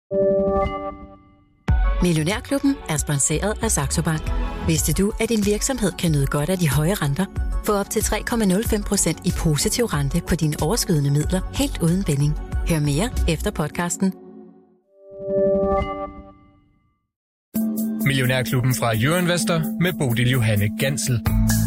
Millionærklubben er sponsoreret af Saxo Bank. Vidste du, at din virksomhed kan nyde godt af de høje renter? Få op til 3,05% i positiv rente på dine overskydende midler, helt uden binding. Hør mere efter podcasten. Millionærklubben fra Euroinvestor med Bodil Johanne Gansel.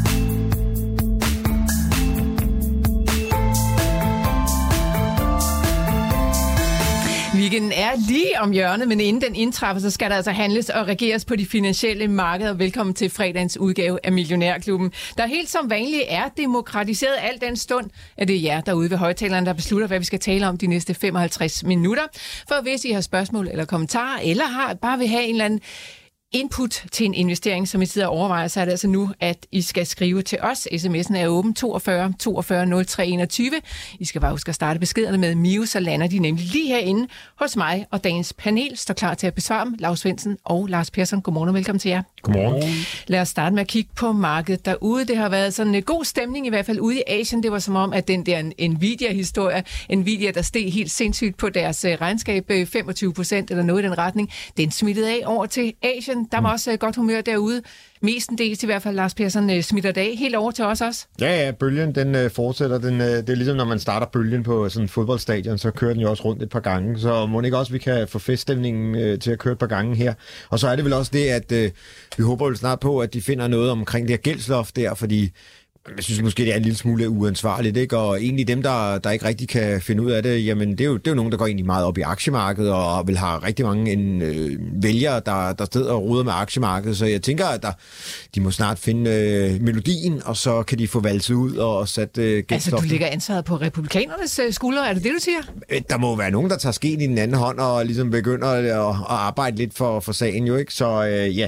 Weekenden er lige om hjørnet, men inden den indtræffer, så skal der altså handles og regeres på de finansielle markeder. Velkommen til fredagens udgave af Millionærklubben, der helt som vanligt er demokratiseret al den stund, at det er jer derude ved højtalerne, der beslutter, hvad vi skal tale om de næste 55 minutter. For hvis I har spørgsmål eller kommentarer, eller bare vil have en eller anden input til en investering, som I sidder og overvejer, så er det altså nu, at I skal skrive til os. SMS'en er åben 42 42 03 21. I skal bare huske at starte beskederne med Mio, så lander de nemlig lige herinde hos mig, og dagens panel står klar til at besvare dem. Lars Svendsen og Lars Persson, godmorgen og velkommen til jer. Godmorgen. Lad os starte med at kigge på markedet derude. Det har været sådan en god stemning, i hvert fald ude i Asien. Det var som om, at den der Nvidia-historie, Nvidia, der steg helt sindssygt på deres regnskab, 25% eller noget i den retning, den smittede af over til Asien. Der var også godt humør derude. Mestendels i hvert fald, Lars Persson, smitter det af helt over til os også. Ja, bølgen den fortsætter. Det er ligesom, når man starter bølgen på sådan en fodboldstadion, så kører den jo også rundt et par gange. Så må ikke også, vi kan få feststemningen til at køre et par gange her. Og så er det vel også det, at vi håber jo snart på, at de finder noget omkring det her gældsloft der, fordi jeg synes måske, det er en lille smule uansvarligt, ikke? Og egentlig dem, der ikke rigtig kan finde ud af det, jamen det er jo nogen, der går egentlig meget op i aktiemarkedet, og vil have rigtig mange vælgere, der sidder og ruder med aktiemarkedet. Så jeg tænker, at de må snart finde melodien, og så kan de få valset ud og sat gældstoften. Altså, du lægger ansvaret på republikanernes skuldre, er det det, du siger? Der må være nogen, der tager skeen i den anden hånd, og ligesom begynder at arbejde lidt for sagen, jo ikke? Så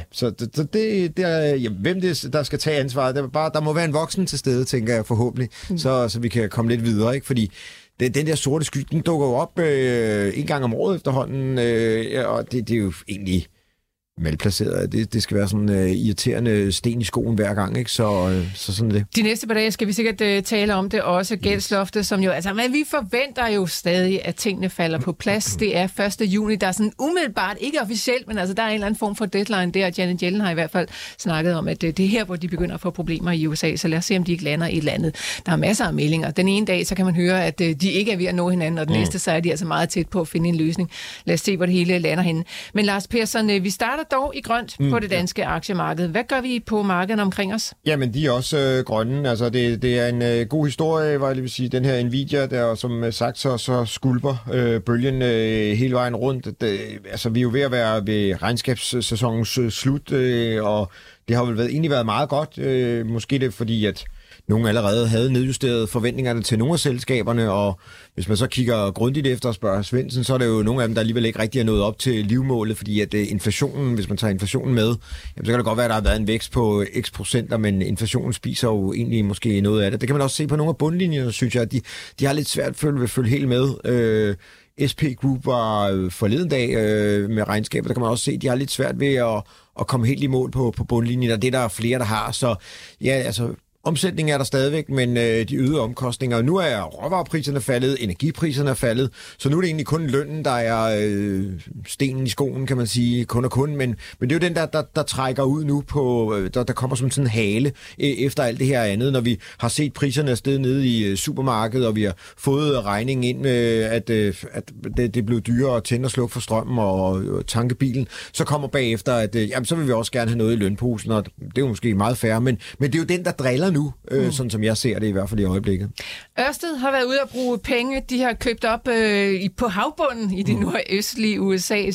hvem det der skal tage ansvaret, der må være en voksen til stede, tænker jeg forhåbentlig, så vi kan komme lidt videre, ikke? Fordi den der sorte sky, den dukker jo op en gang om året efterhånden, og det er jo egentlig malplaceret. Det skal være sådan irriterende sten i skoen hver gang, ikke? Så sådan er det. De næste par dage skal vi sikkert tale om det også, gældsloftet, som jo, altså, men vi forventer jo stadig, at tingene falder på plads. Det er 1. juni, der er sådan umiddelbart, ikke officielt, men altså, der er en eller anden form for deadline der. Janet Yellen har i hvert fald snakket om, at det er her, hvor de begynder at få problemer i USA, så lad os se, om de ikke lander i et eller andet. Der er masser af meldinger. Den ene dag, så kan man høre, at de ikke er ved at nå hinanden, og den næste, så er de altså meget tæt på at finde en løsning. Lad os se, hvor det hele lander henne. Men Lars Persson, vi starter dog i grønt på det danske aktiemarked. Hvad gør vi på markederne omkring os? Jamen, de er også grønne. Altså, det er en god historie, hvad jeg vil sige. Den her Nvidia, der som sagt så skulper bølgen hele vejen rundt. Altså, vi er jo ved at være ved regnskabssæsonens slut, og det har vel egentlig været meget godt. Måske det fordi, at nogen allerede havde nedjusteret forventningerne til nogle af selskaberne, og hvis man så kigger grundigt efter og spørger Svendsen, så er det jo nogle af dem, der alligevel ikke rigtig er nået op til livmålet, fordi at inflationen, hvis man tager inflationen med, jamen, så kan det godt være, at der har været en vækst på x procenter, men inflationen spiser jo egentlig måske noget af det. Det kan man også se på nogle af bundlinjerne, synes jeg, at de har lidt svært at følge helt med. SP Group var forleden dag med regnskaber, der kan man også se, at de har lidt svært ved at komme helt i mål på bundlinjen, og det der er flere, der har. Så ja, altså omsætningen er der stadigvæk, men de øgede omkostninger. Nu er råvarepriserne faldet, energipriserne er faldet, så nu er det egentlig kun lønnen, der er stenen i skoen, kan man sige, kun. Men det er jo den, der trækker ud nu på, der kommer som sådan en hale efter alt det her andet, når vi har set priserne afsted nede i supermarkedet, og vi har fået regningen ind med, at det er blevet dyrere at tænde og slukke for strømmen og tanke bilen, så kommer bagefter, at jamen, så vil vi også gerne have noget i lønposen, og det er jo måske meget fair, men det er jo den, der driller nu, sådan som jeg ser det i hvert fald i øjeblikket. Ørsted har været ude at bruge penge. De har købt op på havbunden i det nordøstlige USA.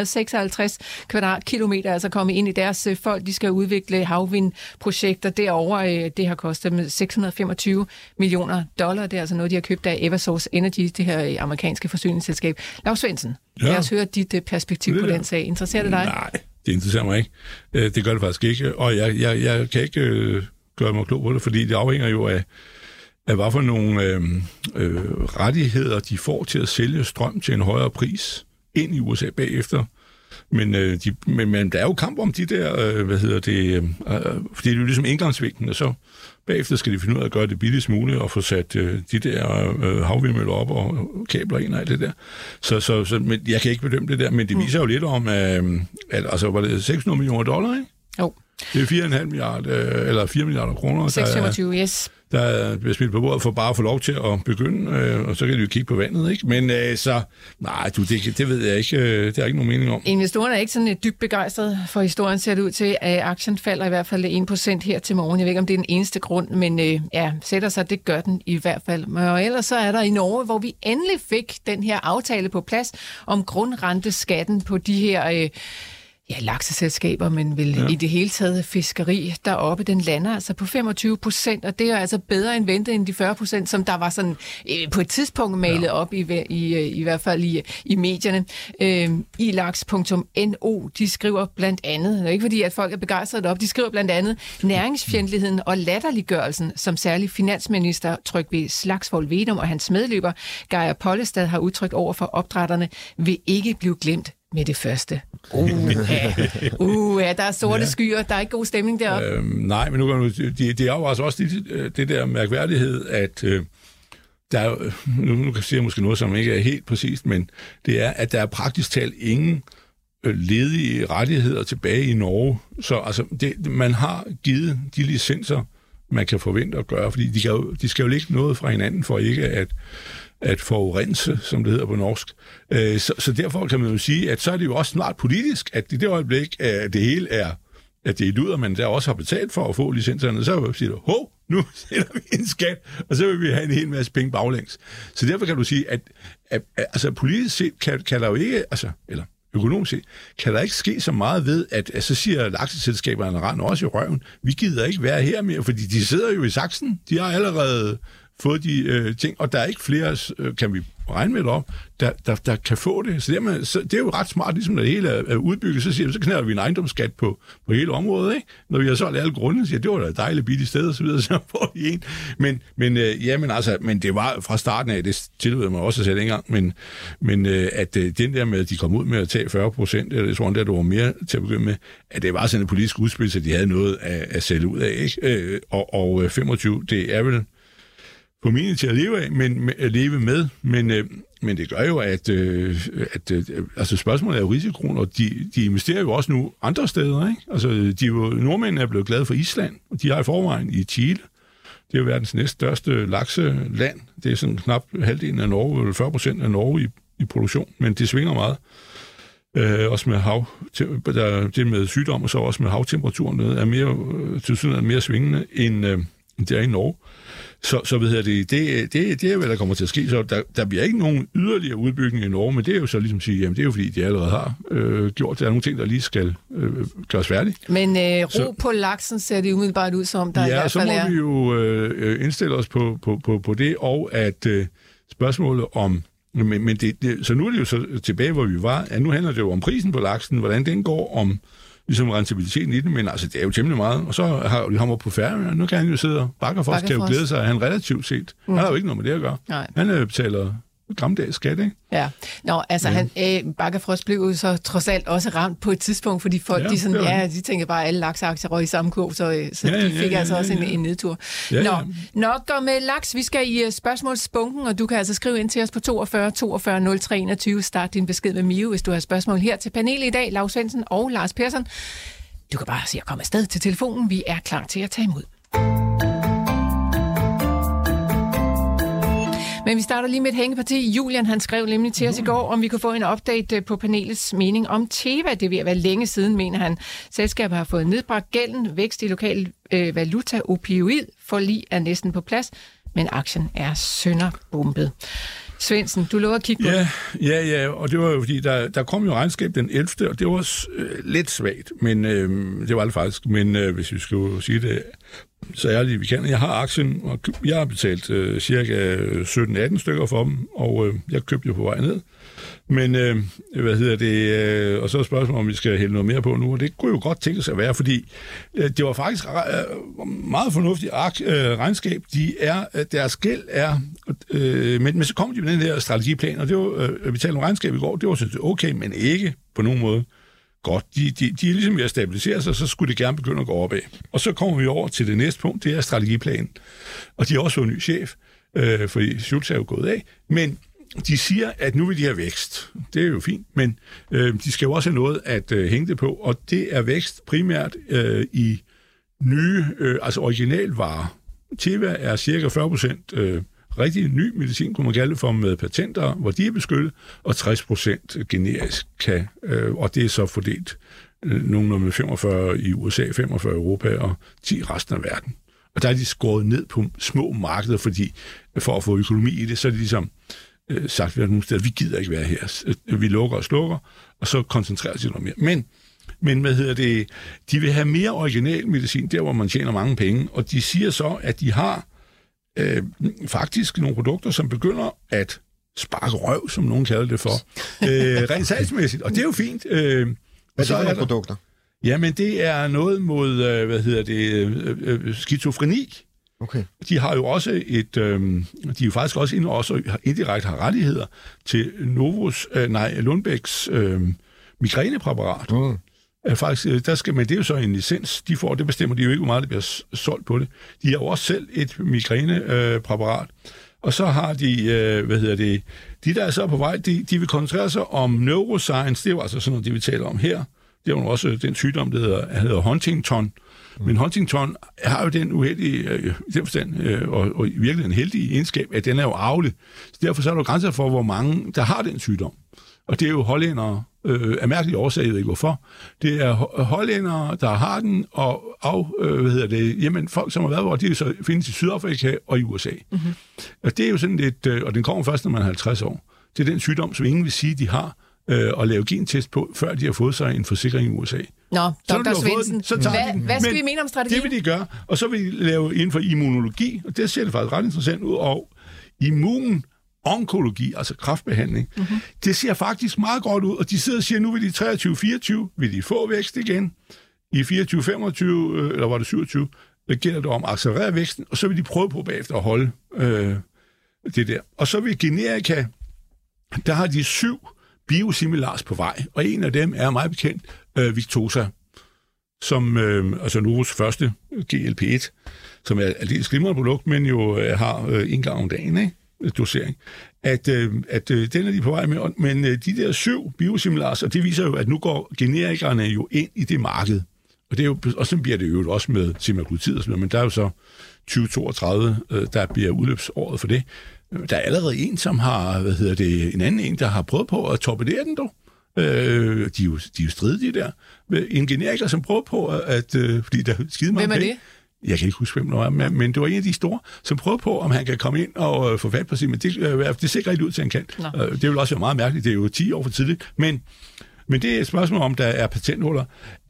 756 kvadratkilometer, altså kommet ind i deres folk. De skal udvikle havvindprojekter derovre. Det har kostet dem $625 millioner. Det er altså noget, de har købt af Eversource Energy, det her amerikanske forsyningsselskab. Lars Svendsen, lad os høre dit perspektiv på den sag. Interesserer det dig? Nej, det interesserer mig ikke. Det gør det faktisk ikke. Og jeg kan ikke gøre mig klog på det, fordi det afhænger jo af hvad for nogle rettigheder de får til at sælge strøm til en højere pris ind i USA bagefter. Men der er jo kamp om de der, fordi det er jo ligesom indgangsvinklen, og så bagefter skal de finde ud af at gøre det billigst muligt og få sat de der havvindmøller op og kabler ind og alt det der. Så men jeg kan ikke bedømme det der, men det viser jo lidt om, at altså, var det $600 millioner, ikke? Jo. Det er 4,5 milliarder, eller 4 milliarder kroner. 625, yes. Der bliver spillet på bordet for bare at få lov til at begynde, og så kan de jo kigge på vandet, ikke? Men det ved jeg ikke. Det er ikke nogen mening om. Investorerne er ikke sådan dybt begejstret for historien, ser det ud til, at aktien falder i hvert fald 1% her til morgen. Jeg ved ikke, om det er den eneste grund, men sætter sig, det gør den i hvert fald. Og ellers så er der i Norge, hvor vi endelig fik den her aftale på plads om grundrenteskatten på de her lakseselskaber, men vel i det hele taget fiskeri deroppe, den lander altså på 25%, og det er altså bedre end ventet end de 40%, som der var sådan på et tidspunkt malet op i hvert fald i medierne. ilaks.no, de skriver blandt andet, ikke fordi at folk er begejstrede op, de skriver blandt andet, næringsfjendtligheden og latterliggørelsen, som særlig finansminister Trygve Slagsvold Vedum og hans medløber, Geir Pollestad, har udtrykt over for opdrætterne, vil ikke blive glemt med det første. Der er sorte skyer. Der er ikke god stemning deroppe. Nej, men det er jo altså også det der mærkværdighed, at der er, nu kan jeg måske noget, som ikke er helt præcist, men det er, at der er praktisk talt ingen ledige rettigheder tilbage i Norge. Så altså, man har givet de licenser, man kan forvente at gøre, fordi de skal jo lægge noget fra hinanden for ikke at forurense, som det hedder på norsk. Så derfor kan man jo sige, at så er det jo også snart politisk, at i det øjeblik, at det hele er, at det er ud, og man der også har betalt for at få licenserne, så vil sige, nu sætter vi en skat, og så vil vi have en hel masse penge baglæns. Så derfor kan du sige, at altså politisk set kan der jo ikke, eller økonomisk set, kan der ikke ske så meget ved, at så siger lakseselskaberne render også i røven, vi gider ikke være her mere, fordi de sidder jo i saksen, de har allerede fået de ting, og der er ikke flere, kan vi regne med det op, der kan få det. Så det er jo ret smart, ligesom når det hele er udbygget, så knalder vi en ejendomsskat på hele området, ikke? Når vi har solgt alle grunde, siger, det var da et dejligt billigt sted, og så videre, så får de en. Men det var fra starten af, det tilhører mig også at sætte engang, men at den der med, at de kom ud med at tage 40%, eller jeg tror, der var mere til at begynde med, at det var sådan et politisk udspil, så de havde noget at sælge ud af, ikke? Og 25, det er vel formentlig til at leve med, men det gør jo, at altså spørgsmålet er jo risikoen, og de investerer jo også nu andre steder, ikke? Altså, nordmændene er blevet glade for Island, og de har i forvejen i Chile. Det er jo verdens næststørste lakseland. Det er sådan knap halvdelen af Norge, eller 40% af Norge i produktion, men det svinger meget. Også med det med sygdom, og så også med havtemperaturen, er mere svingende end det er i Norge. Så det er vel, der kommer til at ske. Så der bliver ikke nogen yderligere udbygning i Norge, men det er jo så ligesom at sige, jamen det er jo fordi, de allerede har gjort. Der er nogle ting, der lige skal gøres færdigt. Men ro på laksen ser det umiddelbart ud som, der i hvert fald er. Ja, så må vi jo indstille os på det, og at spørgsmålet om så nu er det jo så tilbage, hvor vi var. Ja, nu handler det jo om prisen på laksen, hvordan den går, om ligesom rentabiliteten i den, men altså, det er jo temmelig meget. Og så har vi ham på Færøerne, nu kan han jo sidde og Bakkafrost kan jo glæde sig, at han relativt set. Han har jo ikke noget med det at gøre. Nej. Han betaler gammeldags skat, ikke? Ja. Nå, altså, Bakkafrost blev jo så trods alt også ramt på et tidspunkt, fordi folk, de tænker bare, at alle lakseaktier røg i samme kurv, så de fik altså også en nedtur. Nok om laks. Vi skal i spørgsmålsbunken, og du kan altså skrive ind til os på 42 42 03 21. Start din besked med Mio, hvis du har spørgsmål her til panelet i dag. Lars Svendsen og Lars Persson. Du kan bare se at komme afsted til telefonen. Vi er klar til at tage imod. Men vi starter lige med et hængeparti. Julian, han skrev nemlig til os i går, om vi kunne få en update på panelets mening om Teva. Det vil være længe siden, mener han. Selskabet har fået nedbragt gælden, vækst i lokal valuta, opioid, forlig er næsten på plads, men aktien er sønderbumpet. Svendsen, du lover at kigge på det. Ja, og det var jo fordi, der kom jo regnskab den 11., og det var lidt svagt, men det var det faktisk. Men hvis vi skulle sige det så ærligt vi kan. Jeg har aktien, og jeg har betalt cirka 17-18 stykker for dem, og jeg købte jo på vej ned. Men, og så er spørgsmålet, om vi skal hælde noget mere på nu, og det kunne jo godt tænke sig at være, fordi det var faktisk meget fornuftigt regnskab. Deres gæld er, men så kom de med den her strategiplan, og det var, vi talte om regnskab i går, det var sådan okay, men ikke på nogen måde godt. De er ligesom ved at stabilisere sig, så skulle det gerne begynde at gå opad. Og så kommer vi over til det næste punkt, det er strategiplanen. Og de har også fået en ny chef, fordi Schulz er jo gået af, men de siger, at nu vil de have vækst. Det er jo fint, men de skal jo også have noget at hænge det på, og det er vækst primært i nye, altså originalvarer. Teva er cirka 40% rigtig ny medicin, kunne man kalde det for, med patenter, hvor de er beskyttet, og 60% generisk kan, og det er så fordelt nogenlunde med 45 i USA, 45 i Europa og 10 resten af verden. Og der er de skåret ned på små markeder, fordi for at få økonomi i det, så er de ligesom sagt ved nogle steder, vi gider ikke være her. Vi lukker og slukker, og så koncentrerer sig noget mere. Men de vil have mere original medicin, der hvor man tjener mange penge, og de siger så, at de har faktisk nogle produkter, som begynder at sparke røv, som nogen kalder det for, rent salgsmæssigt, og det er jo fint. Hvad er det for nogle produkter? Jamen, det er noget mod, skizofreni. Okay. De har jo også de er jo faktisk også inde og indirekte har rettigheder til Lundbecks migrænepræparat. Faktisk, men det er jo så en licens, de får, det bestemmer de jo ikke, hvor meget det bliver solgt på det. De har jo også selv et migrænepræparat. Og så har de, de der er så på vej, de vil koncentrere sig om neuroscience, det er jo altså sådan noget, de vil tale om her. Det er jo også den sygdom, der hedder Huntington. Men Huntington har jo den uheldige, i den forstand, og i virkeligheden en heldig egenskab, at den er jo arvelig. Så derfor så er der grænser for, hvor mange, der har den sygdom. Og det er jo hollændere, af mærkelige årsager, jeg ved ikke hvorfor. Det er hollændere, der har den, og jamen folk, som har været hvor, de så findes i Sydafrika og i USA. Mm-hmm. Og det er jo sådan lidt, og den kommer først, når man er 50 år. Det er den sygdom, som ingen vil sige, de har, at lave gentest på, før de har fået sig en forsikring i USA. Nå, Dr. Svendsen, hvad skal vi mene om strategien? Det vil de gøre, og så vil de lave inden for immunologi, og det ser det faktisk ret interessant ud, og onkologi, altså kræftbehandling, det ser faktisk meget godt ud, og de sidder og siger, nu vil de 23-24, vil de få vækst igen, i 24-25, eller var det 27, gælder det om at accelerere væksten, og så vil de prøve på bagefter at holde det der. Og så vil generika, der har de 7 biosimilars på vej, og en af dem er meget bekendt, Victoza, som altså Novos første GLP-1, som er et glimrende produkt, men jo har en gang om dagen, ikke? Dosering, at den er de på vej med, men de der 7 biosimilars, og det viser jo, at nu går generikerne jo ind i det marked, og det er jo, og så bliver det jo også med semaglutid og sådan noget, men der er jo så 2032, der bliver udløbsåret for det. Der er allerede en, som har, en anden en, der har prøvet på at torpedere den dog. De er jo stridige der. En generiker, som prøver på at, fordi der er skide mange penge. Hvem er det? Jeg kan ikke huske, hvem det var, men det var en af de store, som prøvede på, om han kan komme ind og få fat på sig, men det ser ikke rigtig ud til, han kan. Det vil også være meget mærkeligt, det er jo 10 år for tidligt, men det er et spørgsmål om, der er patentholder,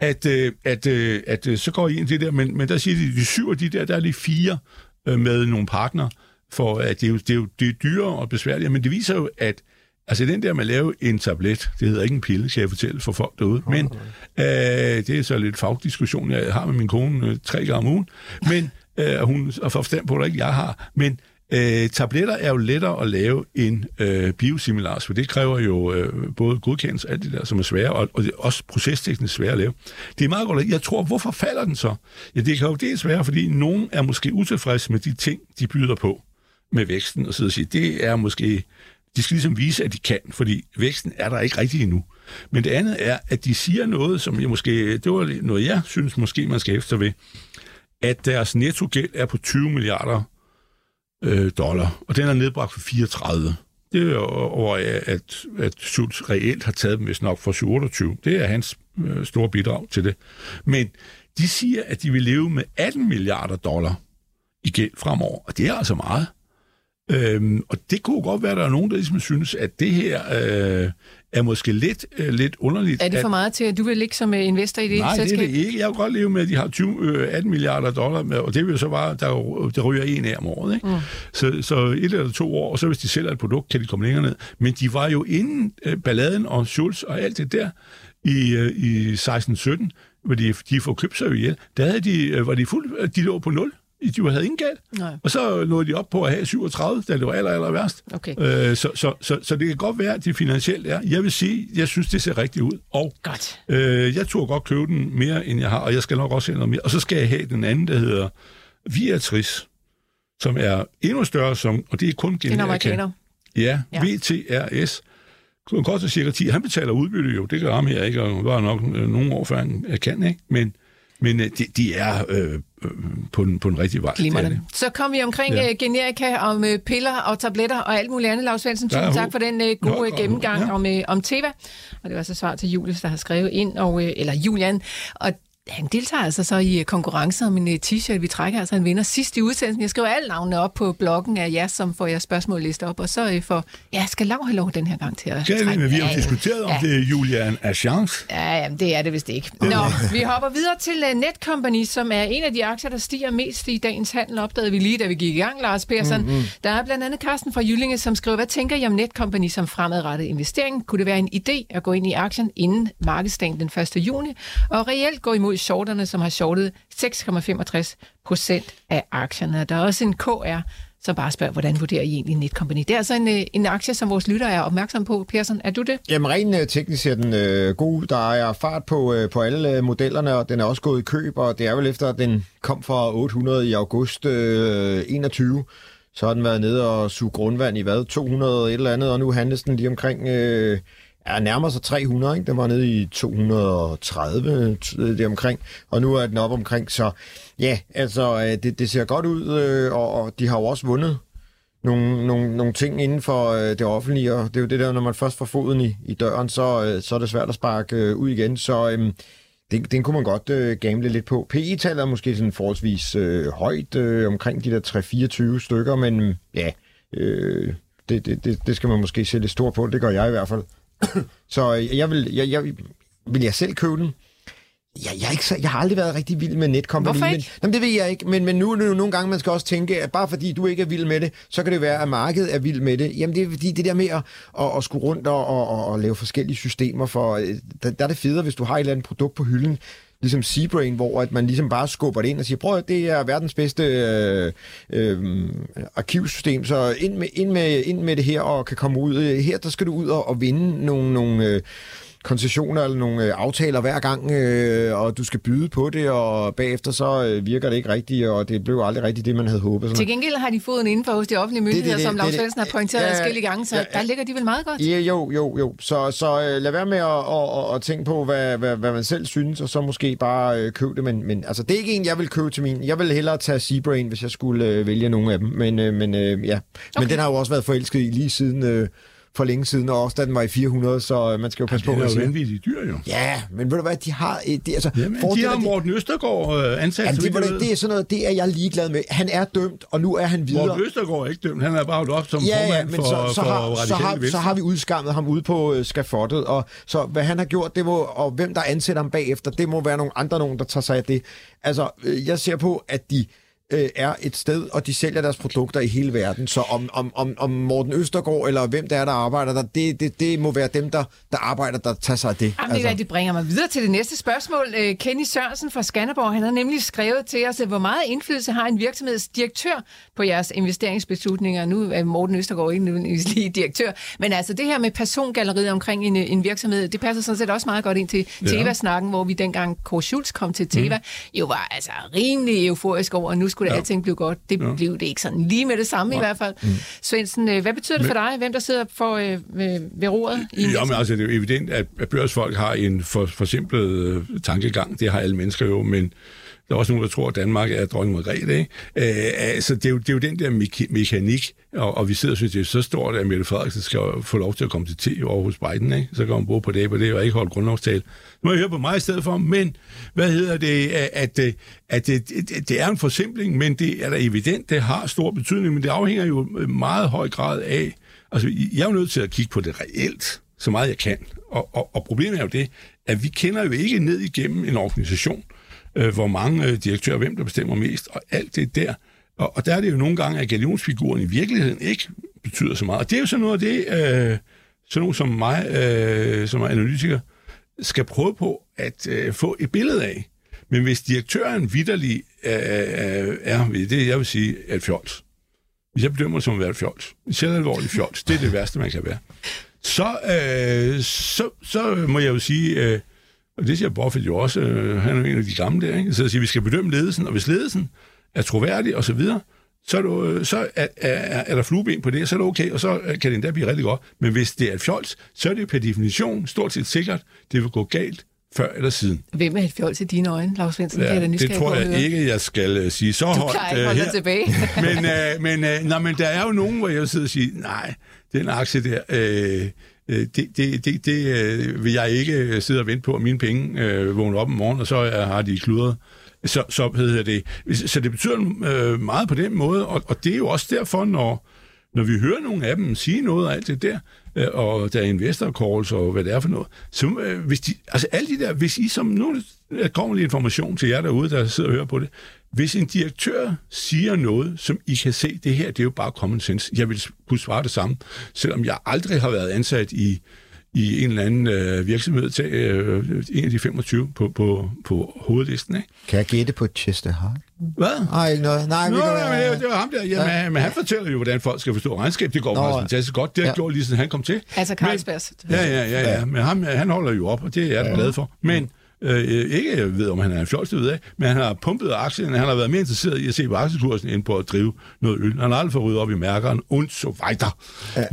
at så går I ind til det der, men der siger de 7 af de der er lige 4 med nogle partner, for at det er dyrere og besværligere, men det viser jo, at altså den der med at lave en tablet, det hedder ikke en pille, skal jeg fortælle for folk derude, men det er så lidt fagdiskussion, jeg har med min kone 3 gange om ugen, men hun får forstand på det, ikke jeg har, men tabletter er jo lettere at lave end biosimilars, for det kræver jo både godkendelse og alt det der, som er svære, og også procesteknisk svære at lave. Det er meget godt. Jeg tror, hvorfor falder den så? Ja, det kan jo det svære, fordi nogen er måske utilfredse med de ting, de byder på med væksten, og så at sige, det er måske, de skal ligesom vise, at de kan, fordi væksten er der ikke rigtig endnu. Men det andet er, at de siger noget, som jeg måske, det var noget, jeg synes måske, man skal efter ved, at deres nettogæld er på 20 milliarder dollar, og den er nedbragt for 34. Det er over, at Schulz reelt har taget dem, hvis nok, for 28. Det er hans store bidrag til det. Men de siger, at de vil leve med 18 milliarder dollar i gæld fremover, og det er altså meget. Og det kunne godt være, at der er nogen, der ligesom synes, at det her er måske lidt underligt. Er det for meget til, at du vil ligge som investor i det selskab? Nej, det er det ikke. Jeg vil godt leve med, at de har 18 milliarder dollar, med, og det vil jo så bare, der ryger en af om året. Ikke? Så 1 eller 2 år, og så hvis de sælger et produkt, kan de komme længere ned. Men de var jo inden balladen og Schulz og alt det der i 16-17, hvor de får købt sig ihjel. Der havde de, var de lå på 0. De havde ingen gæld. Nej. Og så nåede de op på at have 37, da det var aller værst. Okay. Så det kan godt være, at det finansielt er. Jeg vil sige, jeg synes, det ser rigtigt ud. Og godt. Jeg turde godt købe den mere, end jeg har, og jeg skal nok også have noget mere. Og så skal jeg have den anden, der hedder Viatris, som er endnu større, og det er kun generika. En amerikaner. Ja, VTRS. Den koster cirka 10. Han betaler udbytte jo, det kan ramme her ikke, og var nok nogle år før han kan, ikke? Men de er på den rigtige vej. Så kom vi omkring generika om piller og tabletter og alt muligt andet. Lars Svendsen, tusind tak for den gode gennemgang om Teva. Og det var så svar til Julius, der har skrevet ind, eller Julian. Og han deltager altså så i konkurrencen om en t-shirt. Vi trækker altså en vinder sidst i udsendelsen. Jeg skriver alle navnene op på bloggen af jer, som får jeres spørgsmål listet op. Og så skal Lav have lov den her gang til at trække. Men vi har diskuteret, om det er Julian Assange. Ja, det er det vist ikke. Nå, vi hopper videre til Netcompany, som er en af de aktier, der stiger mest i dagens handel. Opdagede vi lige, da vi gik i gang, Lars Persson. Der er blandt andet Carsten fra Jyllinge, som skriver, hvad tænker I om Netcompany som fremadrettet investering? Kunne det være en idé at gå ind i aktien inden markedsdagen den 1. juni, og reelt gå imod shorterne, som har shortet 6,65% af aktierne. Der er også en KR, som bare spørger, hvordan vurderer I egentlig Netcompany? Det er altså en aktie, som vores lytter er opmærksom på. Persson, er du det? Jamen rent teknisk er den god. Der er fart på alle modellerne, og den er også gået i køb, og det er vel efter, at den kom fra 800 i august 21. Så har den været nede og suge grundvand i 200 et eller andet, og nu handles den lige omkring... nærmer sig 300, ikke? Den var nede i 230 det omkring, og nu er den op omkring, så ja, altså det ser godt ud, og de har jo også vundet nogle ting inden for det offentlige, og det er jo det der, når man først får foden i døren, så er det svært at sparke ud igen, så den kunne man godt gamble lidt på. PE-tallet er måske sådan forholdsvis højt, omkring de der 3-24 stykker, men ja, det skal man måske se lidt stort på, det gør jeg i hvert fald. Så vil jeg selv købe den? Jeg har aldrig været rigtig vild med Netcompany. Hvorfor ikke? Men det ved jeg ikke, men nu er det jo nogle gange, man skal også tænke, at bare fordi du ikke er vild med det, så kan det være, at markedet er vild med det. Jamen det er fordi det der med at skulle rundt og lave forskellige systemer, for der er det federe, hvis du har et eller andet produkt på hylden, ligesom Seabrain, hvor at man ligesom bare skubber det ind og siger, prøv at det er verdens bedste arkivsystem, så ind med det her og kan komme ud. Her der skal du ud og vinde nogle koncessioner eller nogle aftaler hver gang, og du skal byde på det, og bagefter så virker det ikke rigtigt, og det blev aldrig rigtigt det, man havde håbet. Sådan. Til gengæld har de fået en inden for hos de offentlige myndigheder, som Lars Svendsen har pointeret adskillige gange, så der ligger de vel meget godt? Ja, jo. Så lad være med at tænke på, hvad man selv synes, og så måske bare købe det, men altså, det er ikke en, jeg vil købe til min. Jeg vil hellere tage Seabrain, hvis jeg skulle vælge nogle af dem, men okay. Men den har jo også været forelsket i lige siden... for længe siden, og også da den var i 400, så man skal jo passe på. Det er jo vanvittigt dyr, jo. Ja, men ved du hvad, de har... de har Morten Østergaard ansat. Jamen, det er sådan noget, det er jeg ligeglad med. Han er dømt, og nu er han videre. Morten Østergaard er ikke dømt, han er bare holdt op som formand for Radikale Venstre. Så har vi udskammet ham ude på skafottet, og så hvad han har gjort, det må, og hvem der ansætter ham bagefter, det må være nogen, der tager sig af det. Altså, jeg ser på, at de er et sted, og de sælger deres produkter i hele verden. Så om Morten Østergaard, eller hvem der er, der arbejder der, det må være dem, der arbejder, der tager sig af det. Jamen, det bringer mig videre til det næste spørgsmål. Kenny Sørensen fra Skanderborg, han har nemlig skrevet til os, hvor meget indflydelse har en virksomhedsdirektør på jeres investeringsbeslutninger. Nu er Morten Østergaard ikke nødvendigvis lige direktør, men altså det her med persongalleriet omkring en virksomhed, det passer sådan set også meget godt ind til Teva-snakken, hvor vi dengang Kåre Schultz kom til Teva, jo var altså rimelig euforisk over, og nu skulle alting blive godt. Det blev det ikke sådan lige med det samme i hvert fald. Svendsen, hvad betyder det for dig? Hvem der sidder ved roret? Men altså, det er jo evident, at børsfolk har en forsimplet tankegang. Det har alle mennesker jo, men der er også nogen, der tror, at Danmark er dronning Margrethe, ikke? Altså, det er jo den der mekanik, og vi sidder og synes, det er så stort, at Mette Frederiksen skal få lov til at komme til te over hos Biden, ikke? Så kan hun bruge på det og ikke holde grundlovstale. Nu må jeg høre på mig i stedet for, men hvad hedder det, at det er en forsimpling, men det er da evident, det har stor betydning, men det afhænger jo meget høj grad af, altså jeg er jo nødt til at kigge på det reelt, så meget jeg kan, og problemet er jo det, at vi kender jo ikke ned igennem en organisation, hvor mange direktører, hvem der bestemmer mest, og alt det der. Og der er det jo nogle gange, at galionsfiguren i virkeligheden ikke betyder så meget. Og det er jo sådan noget af det, sådan nogen som mig, som er analytiker, skal prøve på at få et billede af. Men hvis direktøren vitterlig er det, jeg vil sige, er et fjols. Hvis jeg bedømmer det som at være et fjols. Hvis jeg er alvorlig fjols, det er det værste, man kan være. Så må jeg jo sige, og det siger Buffett jo også, han er jo en af de gamle der, ikke? Så at sige, vi skal bedømme ledelsen, og hvis ledelsen er troværdig og så videre, så er der flueben på det, så er det okay, og så kan det endda blive rigtig godt. Men hvis det er et fjols, så er det per definition stort set sikkert, det vil gå galt før eller siden. Hvem er et fjols i dine øjne, Lars Svendsen? Ja, det tror jeg ikke, jeg skal sige så højt. Du klarer ikke holde dig tilbage. men der er jo nogen, hvor jeg sidder og siger, nej, den aktie der, det vil jeg ikke sidde og vente på, at mine penge vågner op om morgenen, og så har de kludret. Så hedder det. Så det betyder meget på den måde, og det er jo også derfor, når vi hører nogle af dem sige noget af alt det der, og der er investor calls og hvad det er for noget, så hvis de, altså alle de der, hvis I som nu kommer lidt information til jer derude, der sidder og hører på det, hvis en direktør siger noget, som I kan se, det her, det er jo bare common sense. Jeg vil kunne svare det samme, selvom jeg aldrig har været ansat i en eller anden virksomhed til en af de 25 på hovedlisten, ikke? Kan jeg gætte på Chester Hart? Hvad? Nej, ikke noget. Nej, det var ham der. Ja, men han fortæller jo, hvordan folk skal forstå regnskab. Det går faktisk fantastisk godt. Det har gjort lige siden han kom til. Altså Carlsbergs. Ja. Men han holder jo op, og det er jeg glad for. Men ikke ved, om han er en fjols, det ved jeg, men han har pumpet aktien, han har været mere interesseret i at se på aktiekursen, end på at drive noget øl. Han har aldrig fået ryddet op i mærkeren, und so weiter. Ja.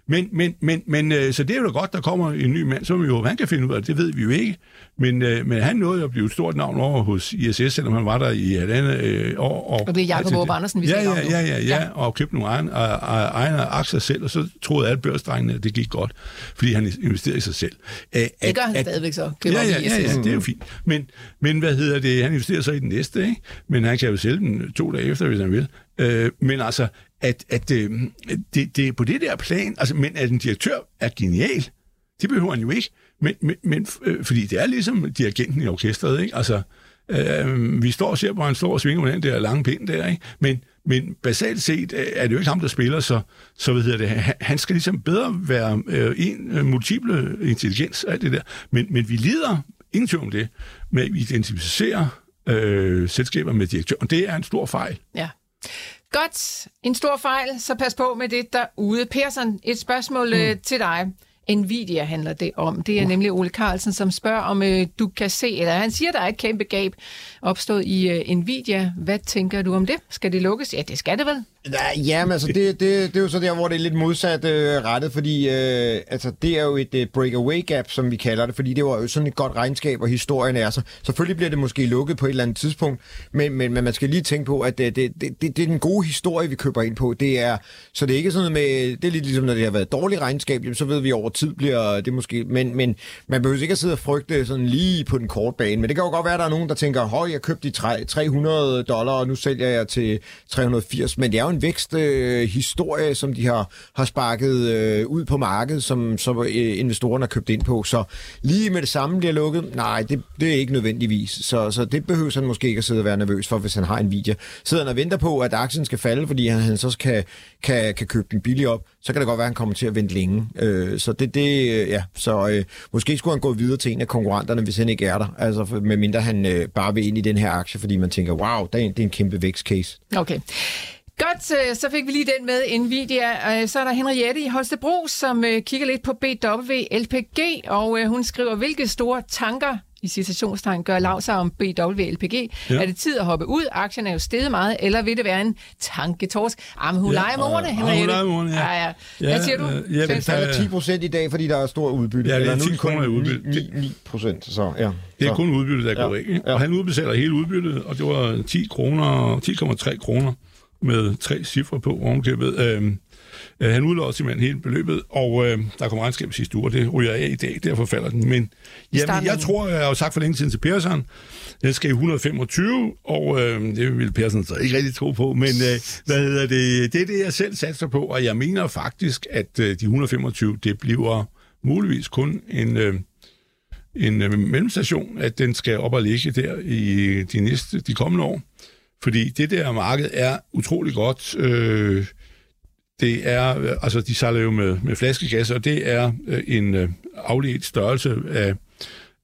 Men så det er jo da godt, der kommer en ny mand, som jo, han kan finde ud af det, ved vi jo ikke. Men han nåede at blive et stort navn over hos ISS, selvom han var der i et andet år. Og det er Jacob Aarup Andersen, vi snakker om nu. Ja, og købte nogle egne aktier selv, og så troede alle børsdrengene, at det gik godt, fordi han investerede i sig selv. Det gør han stadigvæk så. Ja, det er jo fint. Men hvad hedder det? Han investerer så i den næste, ikke? Men han kan jo sælge den 2 dage efter, hvis han vil. Men altså, at det er på det der plan, altså, men at en direktør er genial, det behøver han jo ikke. Men fordi det er ligesom dirigenten i orkestret, ikke? Altså, vi står og ser på, han står og svinger med den der lange pind der, ikke? Men basalt set er det jo ikke ham, der spiller, så hvad hedder det, han skal ligesom bedre være multiple intelligens, alt det der. Men vi lider ingen tvivl om det, med at identificere selskaber med direktøren. Det er en stor fejl. Ja. Godt. En stor fejl, så pas på med det derude. Persson, et spørgsmål til dig. Nvidia handler det om. Det er nemlig Ole Carlsen, som spørger, om du kan se, eller han siger, der er et kæmpe gab opstået i Nvidia. Hvad tænker du om det? Skal det lukkes? Ja, det skal det vel. Ja, men altså, det er jo så der, hvor det er lidt modsat rettet, fordi altså, det er jo et breakaway gap, som vi kalder det, fordi det var jo sådan et godt regnskab, og historien er så. Selvfølgelig bliver det måske lukket på et eller andet tidspunkt, men man skal lige tænke på, at det er den gode historie, vi køber ind på. Så det er ikke sådan noget med, det er lidt ligesom, når det har været dårligt regnskab, så ved vi over tid bliver det måske, men man behøver ikke at sidde og frygte sådan lige på den korte bane, men det kan jo godt være, at der er nogen, der tænker, jeg købte i $300, og nu sælger jeg til 380, men det er jo en væksthistorie, som de har sparket ud på markedet, som investorerne har købt ind på. Så lige med det samme bliver lukket, nej, det er ikke nødvendigvis. Så det behøver han måske ikke at sidde og være nervøs for, hvis han har Nvidia. Sidder han og venter på, at aktien skal falde, fordi han så kan købe den billigt op, så kan det godt være, at han kommer til at vente længe. Så måske skulle han gå videre til en af konkurrenterne, hvis han ikke er der. Altså, medmindre han bare vil ind i den her aktie, fordi man tænker, wow, det er en kæmpe vækstcase. Okay. Godt, så fik vi lige den med Nvidia. Så er der Henriette i Holstebro, som kigger lidt på BW-LPG, og hun skriver, hvilke store tanker i citationstegn gør lav sig om BW-LPG. Ja. Er det tid at hoppe ud? Aktien er jo steget meget, eller vil det være en tanketorsk? Men hun leger med ordene, Henriette. Ja. Hvad siger du? Den falder 10% i dag, fordi der er stor udbytte. Ja, det er 10 kroner i udbytte. 9%, så ja. Det er kun udbyttet, der går ikke. Og han udbetaler hele udbyttet, og det var 10,3 kroner med 3 cifre på ovenkøbet. Han udlåder simpelthen hele beløbet, og der kommer regnskab sidste uge, og det ryger af i dag, derfor falder den. Men jamen, jeg tror, jeg har jo sagt for længe siden til Persson, den skal i 125, og det vil Persson så ikke rigtig tro på, men det er det, jeg selv satser på, og jeg mener faktisk, at de 125, det bliver muligvis kun en mellemstation, at den skal op og ligge der i de kommende år. Fordi det der marked er utrolig godt. Det er, altså de sejler jo med flaskegas, og det er en afledt størrelse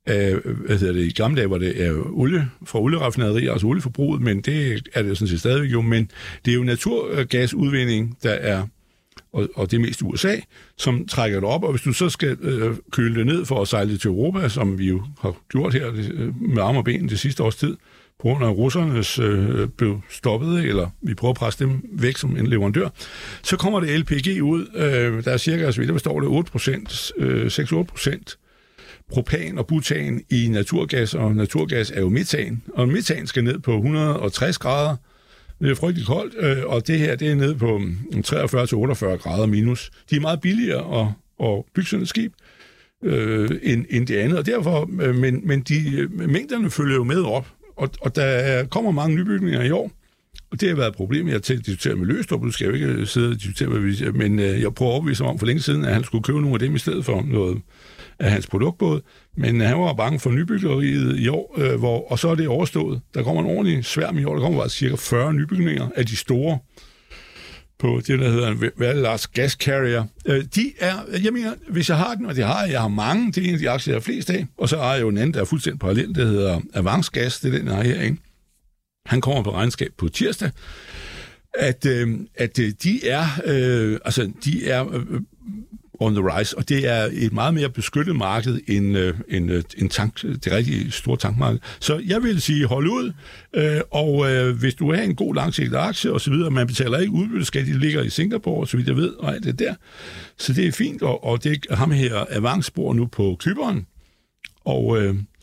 i gamle dage var det olie fra olieraffinaderier, altså olieforbruget, men det er det sådan set stadigvæk jo, men det er jo naturgasudvinding, der er, og det er mest USA, som trækker det op, og hvis du så skal køle det ned for at sejle det til Europa, som vi jo har gjort her med arme og ben det sidste års tid, på grund af russernes blev stoppet, eller vi prøver at presse dem væk som en leverandør, så kommer det LPG ud, der er cirka, så vidt jeg forstår det, 6-8% propan og butan i naturgas, og naturgas er jo metan, og metan skal ned på 160 grader. Det er frygtelig koldt, og det her det er nede på 43-48 grader minus. De er meget billigere at bygge sådan et skib end det andet, og derfor, men de mængderne følger jo med op, og der kommer mange nybygninger i år, og det har været et problem, jeg har til at diskutere med Løgstrup, du skal jo ikke sidde og diskutere med vi, men jeg prøver at overbevise om for længe siden, at han skulle købe nogle af dem i stedet for noget af hans produktbåd, men han var bange for nybyggeriet i år, og så er det overstået. Der kommer en ordentlig sværm i år, der kommer bare cirka 40 nybygninger af de store på det, der hedder en Large Gas Carrier. De er, jeg mener, hvis jeg har den, og det har jeg har mange, det er en af de aktier, jeg har flest af, og så har jeg jo en anden, der er fuldstændig parallel, der hedder Avance Gas, det er den, jeg har herinde. Han kommer på regnskab på tirsdag, at de er on the rise, og det er et meget mere beskyttet marked end tank, det rigtig store tankmarked. Så jeg vil sige, hold ud, og hvis du har en god langsigtet aktie og så videre, man betaler ikke udbytteskat, de ligger i Singapore, så vidt jeg ved, og alt det der. Så det er fint, og det ham her Avance bor nu på Cypern, og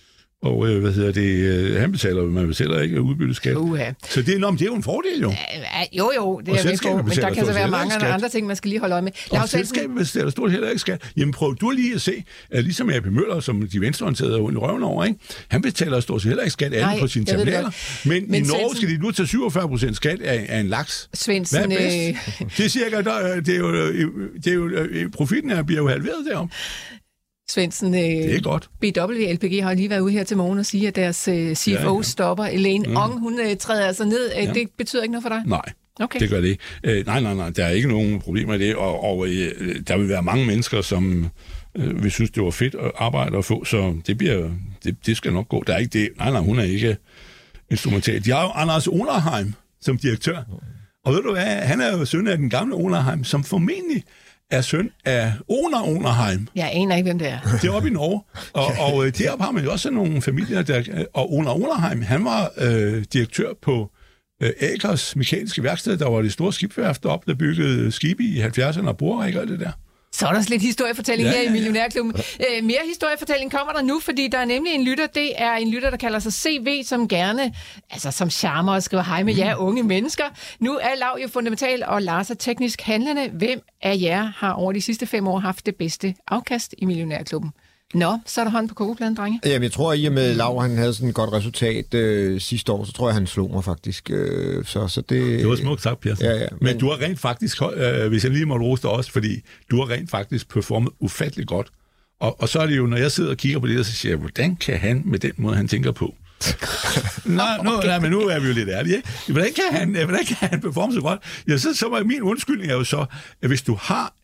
han betaler, man betaler ikke udbytteskat. Så det er jo en fordel, jo. Jo, det er med på, men der kan så være mange andre ting, man skal lige holde øje med. Og selskabet betaler stort heller ikke skat. Jamen prøv du lige at se, at ligesom A.P. Møller, som de venstreorienterede er i røven over, ikke? Han betaler stort set heller ikke skat alle på sine terminaler. Men i Norge skal de nu tage 47% skat af en laks. Svendsen, det er cirka, det er jo profitten bliver jo halveret derom. Svendsen, det er godt. BW-LPG har lige været ude her til morgen og sige, at deres CFO stopper. Elaine Ong, hun træder altså ned. Det betyder ikke noget for dig? Nej, okay. Det gør det ikke. Nej, der er ikke nogen problemer i det, og der vil være mange mennesker, som vil synes, det var fedt at arbejde og få, så det skal nok gå. Der er ikke det. Nej, hun er ikke instrumental. De har jo Anders Onerheim som direktør, og ved du hvad, han er jo søn af den gamle Onerheim, som formentlig er søn af Onerheim. Jeg aner ikke, hvem det er. Det er oppe i Norge. Og deroppe har man jo også nogle familier, der... Og Onerheim, han var direktør på Akers mekaniske værksted, der var det store skibsværft deroppe, der byggede skibe i 70'erne og borer, og det der. Så er der lidt historiefortælling her i Millionærklubben. Mere historiefortælling kommer der nu, fordi der er nemlig en lytter, det er en lytter, der kalder sig CV, som gerne, altså som charmer og skriver hej med jer unge mennesker. Nu er Lav jo fundamental, og Lars er teknisk handlende. Hvem af jer har over de sidste 5 år haft det bedste afkast i Millionærklubben? Nå, så er der hånd på kogepladen, drenge. Jamen, jeg tror, at i og med Lav, han havde sådan et godt resultat sidste år, så tror jeg, han slog mig faktisk. Så det var smukt sagt, Pjersen. Ja. Men du har rent faktisk, hvis jeg lige måtte rose dig også, fordi du har rent faktisk performet ufatteligt godt. Og så er det jo, når jeg sidder og kigger på det, så siger jeg, hvordan kan han med den måde, han tænker på? Nej, men nu er vi jo lidt ærlige, ikke? Hvordan kan han performe så godt? Ja, så var min undskyldning er jo så, at hvis du har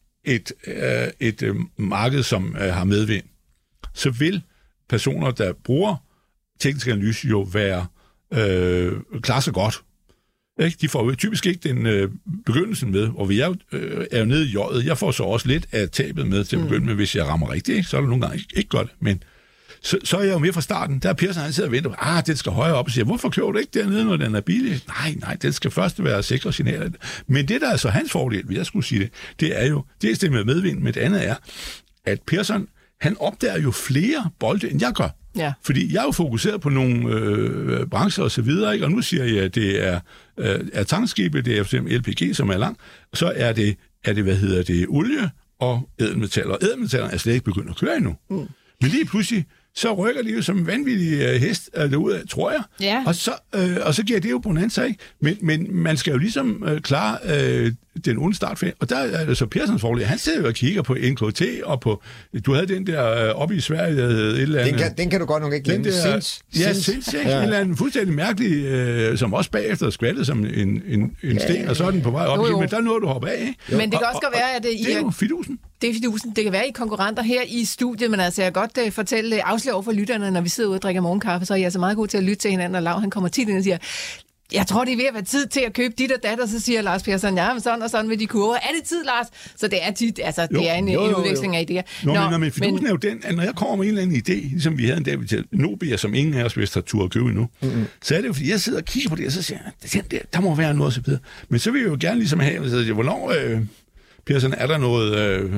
et marked, som har medvind, så vil personer, der bruger teknisk analyse, jo være klare sig godt. Ikke? De får jo typisk ikke den begyndelsen med, og vi er jo nede i jødet. Jeg får så også lidt af tabet med til at begynde med, hvis jeg rammer rigtigt. Ikke? Så er det nogle gange ikke godt, men så er jeg jo med fra starten. Der er Persson, han sidder og venter, den skal højere op, og siger, hvorfor køber du ikke dernede, når den er billig? Nej, den skal først være sikre signaler. Men det, der er så hans fordel, hvis jeg skulle sige det er jo, det er med medvind, men det andet er, at han opdager jo flere bolde, end jeg gør. Ja. Fordi jeg er jo fokuseret på nogle brancher og så videre, ikke? Og nu siger jeg, at det er tankskibet, det er for eksempel LPG, som er lang, så er det olie og ædelmetaller. Og ædelmetaller er slet ikke begyndt at køre endnu. Men lige pludselig, så rykker de jo som en vanvittig hest derudad, tror jeg. Ja. Og så giver det jo bonanza, ikke? Men man skal jo ligesom klare den onde startfag. Og der er det så Perssons fordel. Han sidder jo og kigger på NKT, og på... Du havde den der oppe i Sverige, et eller andet... Den kan du godt nok ikke glemme. Sins, ikke? Ja. En eller anden fuldstændig mærkelig, som også bagefter skvattede som en sten, og så er den på vej op. Men der er noget, du hopper af, ikke? Men det kan også godt være, at det er jo fidusen. Det er fidusen. Det kan være, I konkurrenter her i studiet, men altså jeg kan godt afsløre over for lytterne, når vi sidder ude og drikker morgenkaffe, så er I altså meget gode til at lytte til hinanden, og Lav, han kommer tit ind og siger, jeg tror, det er ved at være tid til at købe dit og dat, og så siger Lars Persson, ja, men sådan og sådan med de kurver. Er det tid, Lars? Så det er tit, altså det er en udveksling af idéer. Men fidusen er jo den, at når jeg kommer med en eller anden idé, ligesom vi havde en dag til Nobia, som ingen af os vidste har tur at købe endnu, så er det jo, fordi jeg sidder og kigger på det, og så siger jeg, der må være noget så bedre. Men så vil jeg jo gerne ligesom have, hvornår... Persson, er der noget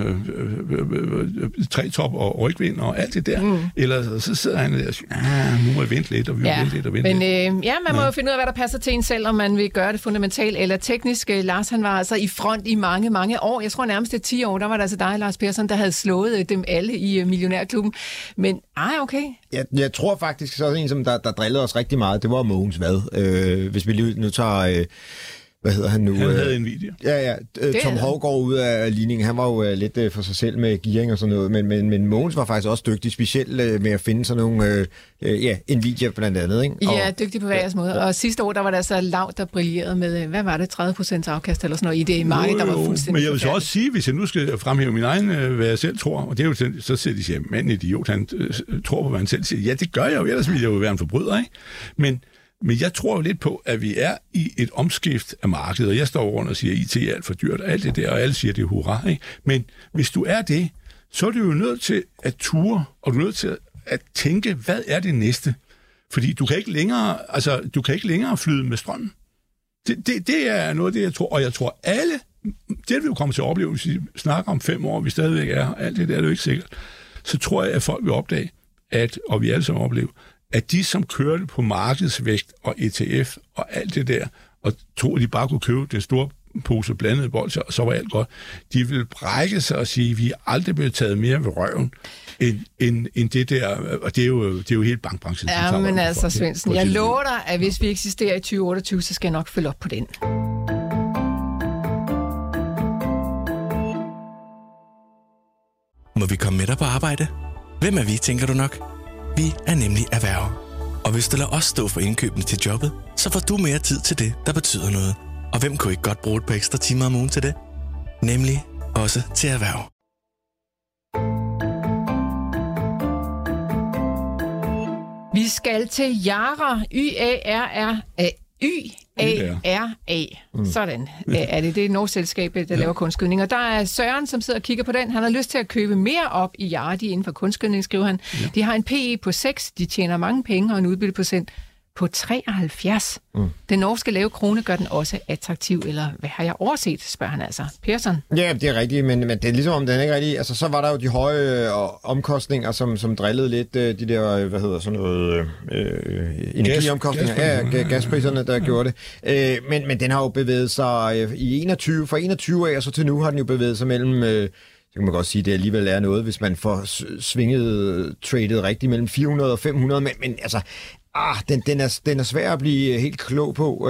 trætop og rygvind og alt det der? Eller så sidder han der og siger, nu må jeg vente lidt, og vi må vente lidt og vente lidt. Man må jo finde ud af, hvad der passer til en selv, om man vil gøre det fundamentalt eller teknisk. Lars, han var altså i front i mange, mange år. Jeg tror nærmest det 10 år, der var det altså dig, Lars Persson, der havde slået dem alle i Millionærklubben. Men, okay. Jeg tror faktisk, så en, som der drillede os rigtig meget, det var Mogens Vad. Hvis vi lige nu tager... Hvad hedder han nu? Han havde Nvidia. Ja. Tom Hovgaard ud af ligningen, han var jo lidt for sig selv med gearing og sådan noget, men Mogens var faktisk også dygtig, specielt med at finde sådan nogle, Nvidia blandt andet, ikke? Ja, dygtig på hver jeres måde. Og sidste år, der var der altså Lav, der brillerede med, hvad var det, 30% afkast eller sådan noget i det marked, der var fuldstændig. Men jeg vil så også sige, hvis jeg nu skal fremhæve min egen, hvad jeg selv tror, og det er jo, så siger de, at mand idiot, han tror på, hvad han selv siger. Ja, det gør jeg jo, ellers ville jeg jo være en forbryder, ikke? Men jeg tror jo lidt på, at vi er i et omskift af markedet, og jeg står rundt og siger, at IT er alt for dyrt, og alt det der, og alle siger, det er hurra, ikke? Men hvis du er det, så er du jo nødt til at ture, og du er nødt til at tænke, hvad er det næste? Fordi du kan ikke længere flyde med strømmen. Det er noget af det, jeg tror, og jeg tror alle, det vil jo komme til at opleve, hvis vi snakker om 5 år, vi stadigvæk er, alt det der er jo ikke sikkert, så tror jeg, at folk vil opdage, og vi alle sammen oplever, at de, som kørte på markedsvægt og ETF og alt det der, og tror, at de bare kunne købe den store pose blandede bolcher, og så var alt godt, de ville brække sig og sige, at vi er aldrig blevet taget mere ved røven, end det der, og det er jo helt bankbranchen. Ja, men altså, Svendsen, jeg lover dig, at hvis vi eksisterer i 2028, så skal jeg nok følge op på den. Må vi komme med dig på arbejde? Hvem er vi, tænker du nok? Vi er nemlig Erhverv. Og hvis du lader os stå for indkøbene til jobbet, så får du mere tid til det, der betyder noget. Og hvem kunne ikke godt bruge et par ekstra timer om ugen til det? Nemlig også til Erhverv. Vi skal til Yara. Y-A-R-A. Sådan er det. Det er et norsk selskab, der laver kunstgødning. Og der er Søren, som sidder og kigger på den. Han har lyst til at købe mere op i Yara. De er inden for kunstgødning, skriver han. Ja. De har en PE på 6. De tjener mange penge og en udbytteprocent på 73. Den norske lave krone gør den også attraktiv, eller hvad har jeg overset, spørger han altså. Persson? Ja, det er rigtigt, men det er ligesom om den er ikke rigtig. Altså, så var der jo de høje omkostninger, som drillede lidt de der, hvad hedder sådan noget, energiomkostninger. Gaspriserne, der gjorde det. Men den har jo bevæget sig fra 21 af, og så til nu har den jo bevæget sig mellem... så kan man godt sige, at det alligevel er noget, hvis man får svinget, tradet rigtigt mellem 400 og 500, men altså... Den er svær at blive helt klog på.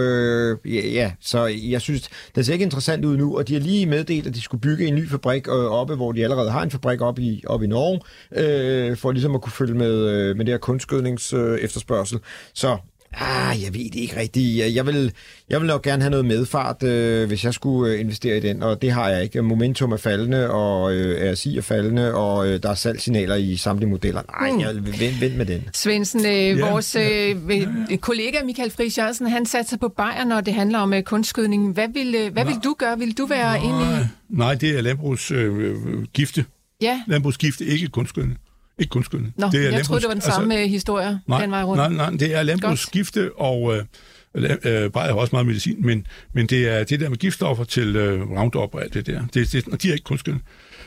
Så jeg synes, det ser ikke interessant ud nu, og de har lige meddelt, at de skulle bygge en ny fabrik oppe, hvor de allerede har en fabrik oppe i Norge, for ligesom at kunne følge med det her kunstgødnings efterspørgsel. Så jeg ved det ikke rigtigt. Jeg vil nok gerne have noget medfart, hvis jeg skulle investere i den, og det har jeg ikke. Momentum er faldende, og RSI er faldende, og der er salgssignaler i samtlige modeller. Nej, jeg vil vente med den. Svendsen, vores kollega Michael Friis Jørgensen, han satte sig på Bayer, når det handler om kunstgødning. Hvad vil du gøre? Vil du være inde i? Nej, det er landbrugsgifte. Ja. Landbrugsgifte, ikke kunstgødning. Ikke kunstgødning. Nå, det er jeg troede, det var den samme historie den vej rundt. Nej, det er landbrugsgifte, og Bayer har også meget medicin, men det er det der med giftstoffer til Roundup og alt det der. Og de er ikke kunstgødning.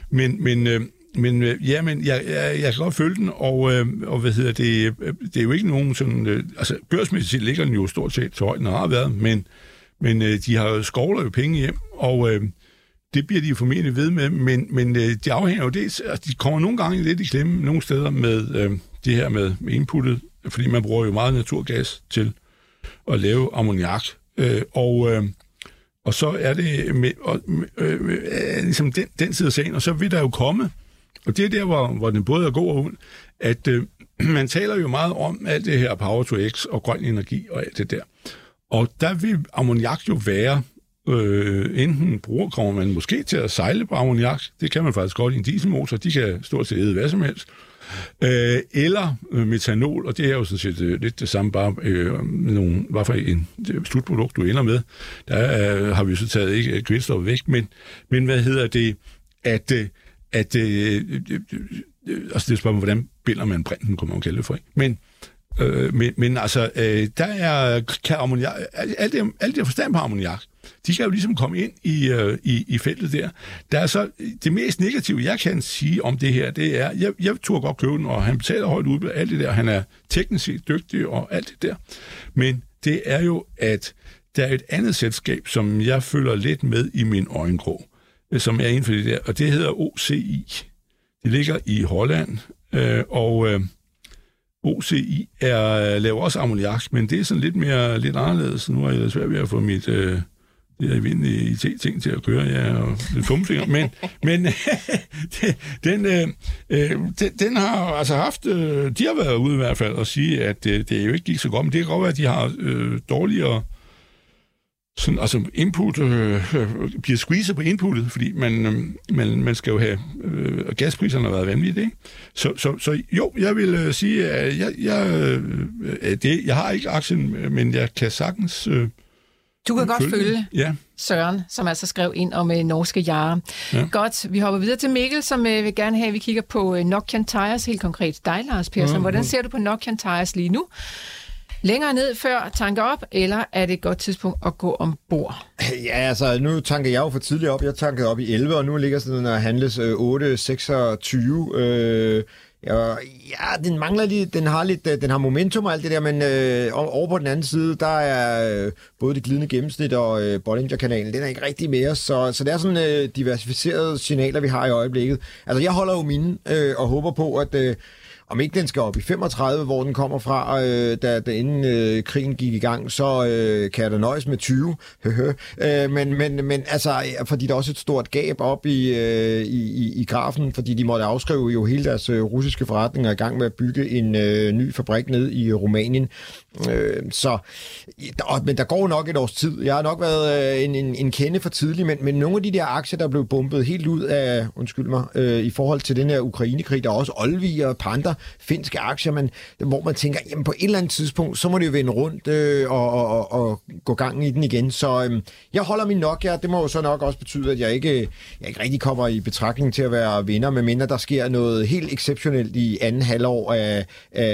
Men jeg kan godt følge den, og hvad hedder det, det er jo ikke nogen sådan... altså, børsmæssigt ligger den jo stort set så højt, den har været, men de har jo skovler jo penge hjem, og... det bliver de jo formentlig ved med, men det afhænger jo det. Altså, de kommer nogle gange lidt i klemme nogle steder med det her med inputtet, fordi man bruger jo meget naturgas til at lave ammoniak. Og så er det ligesom den side af sagen, og så vil der jo komme, og det er der, hvor den både er god og ond, at man taler jo meget om alt det her Power to X og grøn energi og alt det der. Og der vil ammoniak jo være enten kommer man måske til at sejle på ammoniak, det kan man faktisk godt i en dieselmotor, de kan stort set æde hvad som helst, eller metanol, og det er jo sådan set lidt det samme, bare med nogle, hvad for en slutprodukt, du ender med. Der har vi så taget ikke kvælstof væk, men hvad hedder det, at altså det er spørgsmål, hvordan binder man brinten, kunne man jo kalde det for, ikke? Men altså, der kan ammoniak, alt det forstand på ammoniak, de kan jo ligesom komme ind i feltet der. Der er så, det mest negative, jeg kan sige om det her, det er, jeg turde godt købe den, og han betaler højt ud, alt det der, han er teknisk set dygtig, og alt det der. Men det er jo, at der er et andet selskab, som jeg følger lidt med i min øjenkrog, som er inden for det der, og det hedder OCI. Det ligger i Holland, og OCI laver også ammoniak, men det er sådan lidt anderledes. Nu er jeg svært ved at få mit det er evindelige IT-ting til at køre, ja, og lidt fumfinger, men den har altså haft, de har været ude i hvert fald og sige, at det jo ikke gik så godt, men det kan godt være, at de har dårligere sådan, altså input, bliver squeezet på inputtet, fordi man skal jo have, gaspriserne har været vanvittige, ikke? Så jo, jeg vil sige, at jeg har ikke aktien, men jeg kan sagtens du kan godt følge Søren, som altså skrev ind om norske Jare. Ja. Godt, vi hopper videre til Mikkel, som vil gerne have, at vi kigger på Nokian Tyres, helt konkret dig, Lars Persson. Hvordan ser du på Nokian Tyres lige nu? Længere ned før tanker op, eller er det et godt tidspunkt at gå ombord? Ja, altså nu tanker jeg jo for tidligt op. Jeg tankede op i 11, og nu ligger sådan og handles 8,26. Den mangler lidt, den har momentum og alt det der, men over på den anden side, der er både det glidende gennemsnit og Bollinger-kanalen, den er ikke rigtig mere, så det er sådan diversificerede signaler, vi har i øjeblikket. Altså, jeg holder jo mine og håber på, at om ikke den skal op i 35, hvor den kommer fra, da inden krigen gik i gang, så kan jeg da nøjes med 20. men altså, fordi der er også et stort gab op i grafen, fordi de måtte afskrive jo hele deres russiske forretninger i gang med at bygge en ny fabrik ned i Rumænien. Men der går nok et års tid. Jeg har nok været en kende for tidlig, men nogle af de der aktier, der blev bumpet helt ud af, i forhold til den her Ukraine-krig, der er også Olvi og et par andre finske aktier, hvor man tænker, jamen på et eller andet tidspunkt, så må det jo vende rundt og gå gang i den igen. Så jeg holder min Nokia. Det må jo så nok også betyde, at jeg ikke rigtig kommer i betragtning til at være vinder, medmindre der sker noget helt exceptionelt i anden halvår af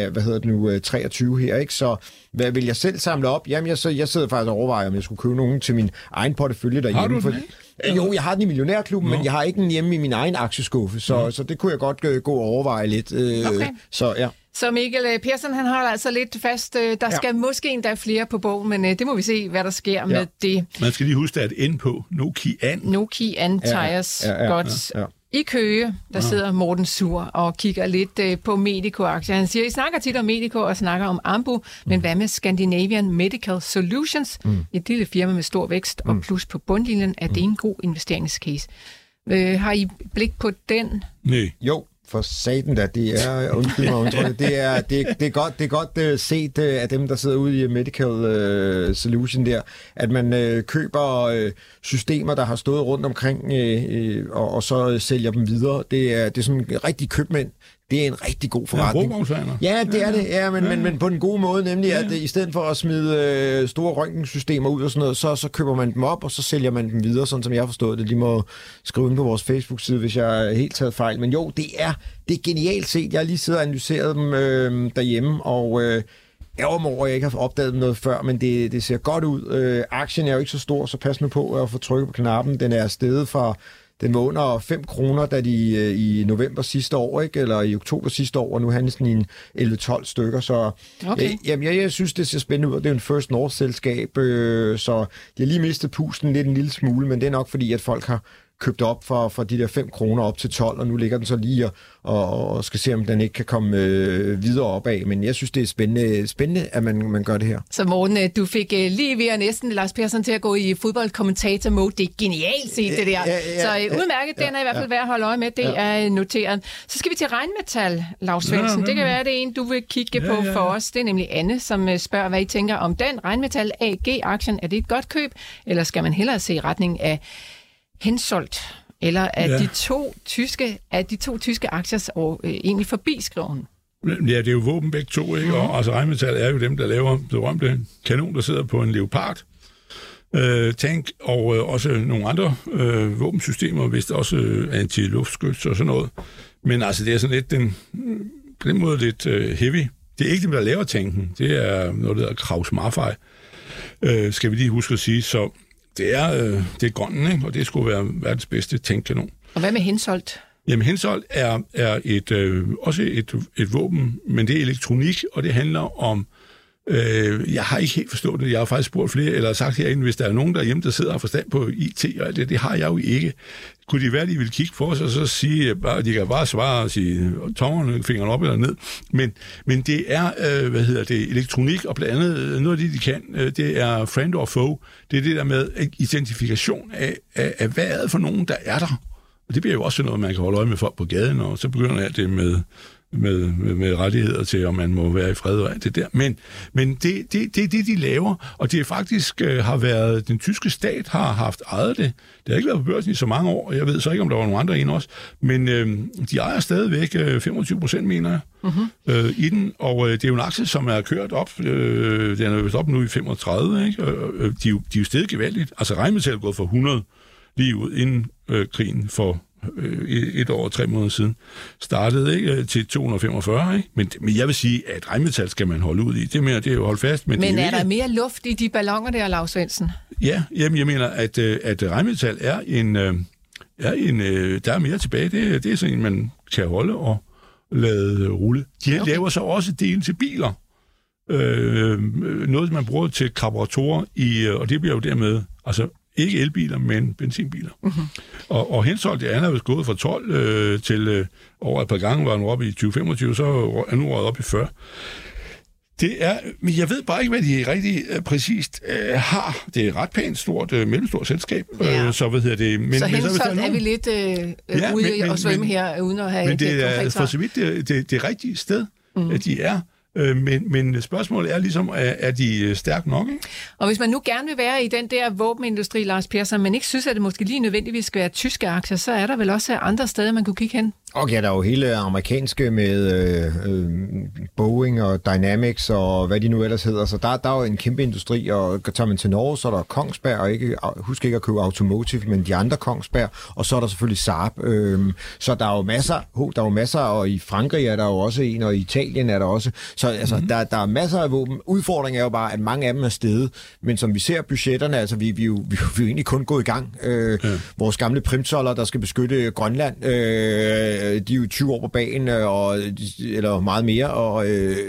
23 her, ikke? Så hvad vil jeg selv samle op? Jamen, jeg sidder faktisk og overvejer, om jeg skulle købe nogen til min egen portefølje derhjemme. Har du den? Jo, jeg har den i Millionærklubben, men jeg har ikke den hjemme i min egen aktieskuffe, så det kunne jeg godt gå og overveje lidt. Okay. Så ja. Så Mikkel Persson, han holder altså lidt fast. Der skal måske endda flere på bogen, men det må vi se, hvad der sker med det. Man skal lige huske, at N på Nokian Tyres. Godt. Ja. I Køge, der sidder Morten Sur og kigger lidt på Medico-aktier. Han siger, I snakker tit om Medico og snakker om Ambu, men hvad med Scandinavian Medical Solutions? Et lille firma med stor vækst og plus på bundlinjen. Er det en god investeringscase? Har I blik på den? Nej. Jo. For satan da, det er, undskyld mig, det er godt set af dem, der sidder ude i Medical Solution der, at man køber systemer, der har stået rundt omkring, og så sælger dem videre. Det er sådan rigtig købmænd. Det er en rigtig god forretning. Ja, det er det. Ja, men på den gode måde, nemlig at i stedet for at smide store røntgensystemer ud og sådan noget, så køber man dem op, og så sælger man dem videre, sådan som jeg har forstået det. De må skrive ind på vores Facebook-side, hvis jeg er helt taget fejl. Men jo, det er genialt set. Jeg har lige siddet og analyseret dem derhjemme, og ærger mig over, at jeg ikke har opdaget noget før, men det ser godt ud. Aktien er jo ikke så stor, så pas nu på at få trykket på knappen. Den er steget fra... Den var under 5 kroner, da de i november sidste år, ikke? Eller i oktober sidste år, og nu handles den i 11-12 stykker. Så okay. Jeg synes, det ser spændende ud. Det er en First North-selskab, så de har lige mistet pusten lidt en lille smule, men det er nok fordi, at folk har købt op for de der 5 kroner op til 12, og nu ligger den så lige og skal se, om den ikke kan komme videre opad. Men jeg synes, det er spændende at man gør det her. Så Morten, du fik lige ved at næsten Lars Persson til at gå i fodboldkommentator-mode. Det er genialt set, det der. Så udmærket, den er i hvert fald værd at holde øje med. Det er noteret. Så skal vi til regnmetal, Lars Svendsen. Det kan være, det er en, du vil kigge på for os. Det er nemlig Anne, som spørger, hvad I tænker om den. Regnmetal AG-aktien, er det et godt køb, eller skal man hellere se i retning af Hensoldt? Eller er de to tyske aktier egentlig forbi, skriver hun? Ja, det er jo våben begge to, ikke? Og altså Rheinmetall er jo dem, der laver det berømte kanon, der sidder på en Leopard tank, og også nogle andre våbensystemer, vist også antiluftskyts og sådan noget. Men altså, det er sådan lidt på den måde lidt heavy. Det er ikke dem, der laver tanken. Det er noget, der hedder Krauss-Maffei, skal vi lige huske at sige. Så det er grønnen, ikke? Og det skulle være verdens bedste tankkanon. Og hvad med Hensoldt? Jamen, Hensoldt er også et våben, men det er elektronik, og det handler om... jeg har ikke helt forstået det. Jeg har faktisk spurgt flere, eller sagt herinde, hvis der er nogen derhjemme, der sidder og har forstand på IT og alt det har jeg jo ikke. Kunne de være, de ville kigge på os og så sige, at de kan bare svare og sige, tårerne, fingeren op eller ned. Men det er, elektronik, og blandt andet noget af det, de kan, det er friend or foe. Det er det der med identifikation af hvad er det for nogen, der er der. Og det bliver jo også noget, man kan holde øje med folk på gaden, og så begynder alt det med rettigheder til, om man må være i fred og alt det der. Men det er det, de laver, og det faktisk har været, den tyske stat har haft ejet det. Det har ikke været på børsen i så mange år, og jeg ved så ikke, om der var nogle andre end også, men de ejer stadigvæk 25%, mener jeg, i den, og det er jo en aktie, som er kørt op, den er vist op nu i 35, ikke? De er jo stedet gevaldigt. Altså Rheinmetall er gået for 100 lige ud inden krigen for 1 år og 3 måneder siden startede, ikke, til 245, ikke? Men jeg vil sige, at Rheinmetall skal man holde ud i. Det er jo holde fast. Men er der mere luft i de balloner der, Lars Svendsen? Ja, jamen, jeg mener, at Rheinmetall er der er mere tilbage. Det er sådan en, man kan holde og lade rulle. De laver så også dele til biler. Noget, man bruger til karburatorer og det bliver jo dermed, altså ikke elbiler, men benzinbiler. Mm-hmm. Og Hensoldt, det er vist gået fra 12 til over et par gange, var den oppe i 2025, så er nu røget op i 40. Men jeg ved bare ikke, hvad de rigtig præcist har. Det er et ret pænt stort, mellemstort selskab. Ja. Så hvad hedder det? Men Hensoldt er vi lidt ude og svømme her, uden at have men det er for så vidt det rigtige sted, at de er. Men spørgsmålet er ligesom, er de stærke nok, ikke? Og hvis man nu gerne vil være i den der våbenindustri, Lars Persson, men ikke synes, at det måske lige nødvendigvis skal være tyske aktier, så er der vel også andre steder, man kunne kigge hen? Okay, der er jo hele amerikanske med Boeing og Dynamics og hvad de nu ellers hedder, så der er jo en kæmpe industri, og tager man til Norge, så er der Kongsberg, og husk ikke at købe Automotive, men de andre Kongsberg, og så er der selvfølgelig Saab. Så der er jo masser, og i Frankrig er der jo også en, og i Italien er der også. Så altså, der er masser af våben. Udfordringen er jo bare, at mange af dem er steget, men som vi ser budgetterne, altså vi er jo egentlig kun gået i gang. Vores gamle primzoller, der skal beskytte Grønland, de er jo 20 år på bagen, eller meget mere, og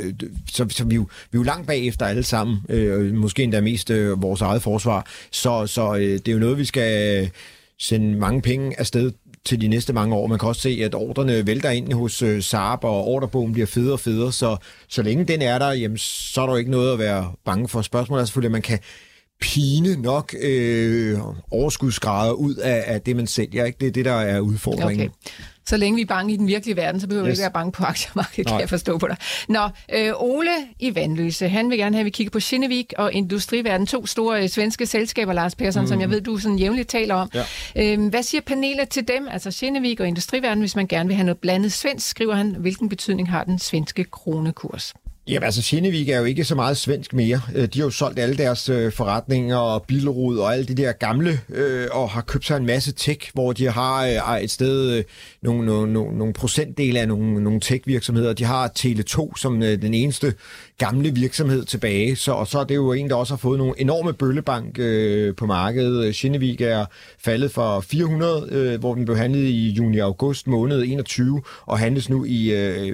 så vi er jo langt bagefter alle sammen, måske endda mest vores eget forsvar. Så det er jo noget, vi skal sende mange penge afsted til de næste mange år. Man kan også se, at ordrene vælter ind hos Saab, og ordrebogen bliver federe og federe, så længe den er der, jamen, så er der jo ikke noget at være bange for. Spørgsmålet er selvfølgelig, at man kan pine nok overskudsgrader ud af det, man sælger. Ikke? Det er det, der er udfordringen. Okay. Så længe vi er bange i den virkelige verden, så behøver vi ikke være bange på aktiemarkedet, kan jeg forstå på dig. Nå, Ole i Vandløse, han vil gerne have, at vi kigger på Kinnevik og Industriverden, 2 store svenske selskaber, Lars Persson, som jeg ved, du sådan jævnligt taler om. Ja. Hvad siger panelet til dem, altså Kinnevik og Industriverden, hvis man gerne vil have noget blandet svensk, skriver han, hvilken betydning har den svenske kronekurs? Jamen altså, Kinnevik er jo ikke så meget svensk mere. De har jo solgt alle deres forretninger og Billerud og alle de der gamle, og har købt sig en masse tech, hvor de har et sted nogle procentdele af nogle tech-virksomheder. De har Tele2 som den eneste gamle virksomhed tilbage, og så er det jo en, der også har fået nogle enorme bøllebank på markedet. Kinnevik er faldet fra 400, hvor den blev handlet i juni-august måned 21, og handles nu i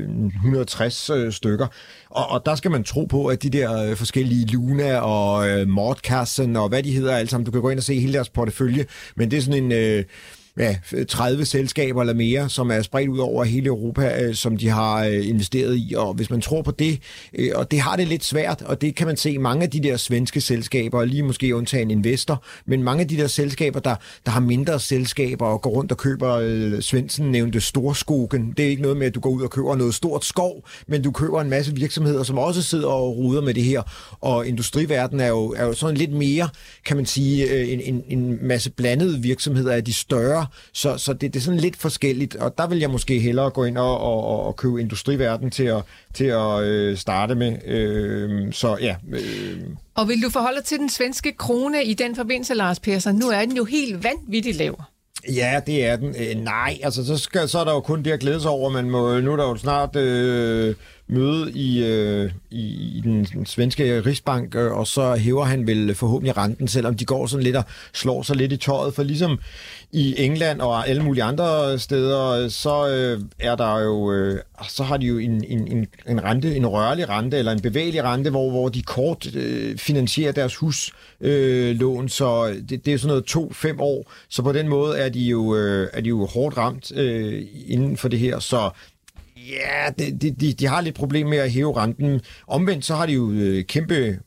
160 stykker. Og der skal man tro på, at de der forskellige Luna og Mordkassen og hvad de hedder alle sammen, du kan gå ind og se hele deres portefølje, men det er sådan 30 selskaber eller mere, som er spredt ud over hele Europa, som de har investeret i. Og hvis man tror på det, og det har det lidt svært, og det kan man se mange af de der svenske selskaber, lige måske undtagen Investor, men mange af de der selskaber, der har mindre selskaber og går rundt og køber, Svendsen nævnte Storskogen. Det er ikke noget med, at du går ud og køber noget stort skov, men du køber en masse virksomheder, som også sidder og ruder med det her. Og industriverdenen er jo sådan lidt mere, kan man sige, en masse blandede virksomheder af de større, så det er sådan lidt forskelligt, og der vil jeg måske hellere gå ind og købe industriverdenen til at starte med. Så ja. Og vil du forholde dig til den svenske krone i den forbindelse, Lars Persson? Nu er den jo helt vanvittigt lav. Ja, det er den. Nej, altså så er der jo kun det at glæde sig over, nu er der jo snart møde i den svenske Rigsbank, og så hæver han vel forhåbentlig renten, selvom de går sådan lidt og slår sig lidt i tøjet, for ligesom i England og alle mulige andre steder, så er der jo, så har de jo en rente, en rørlig rente, eller en bevægelig rente, hvor de kort finansierer deres huslån, så det er sådan noget 2-5 år, så på den måde er de jo hårdt ramt inden for det her, så ja, de har lidt problem med at hæve renten. Omvendt så har de jo kæmpe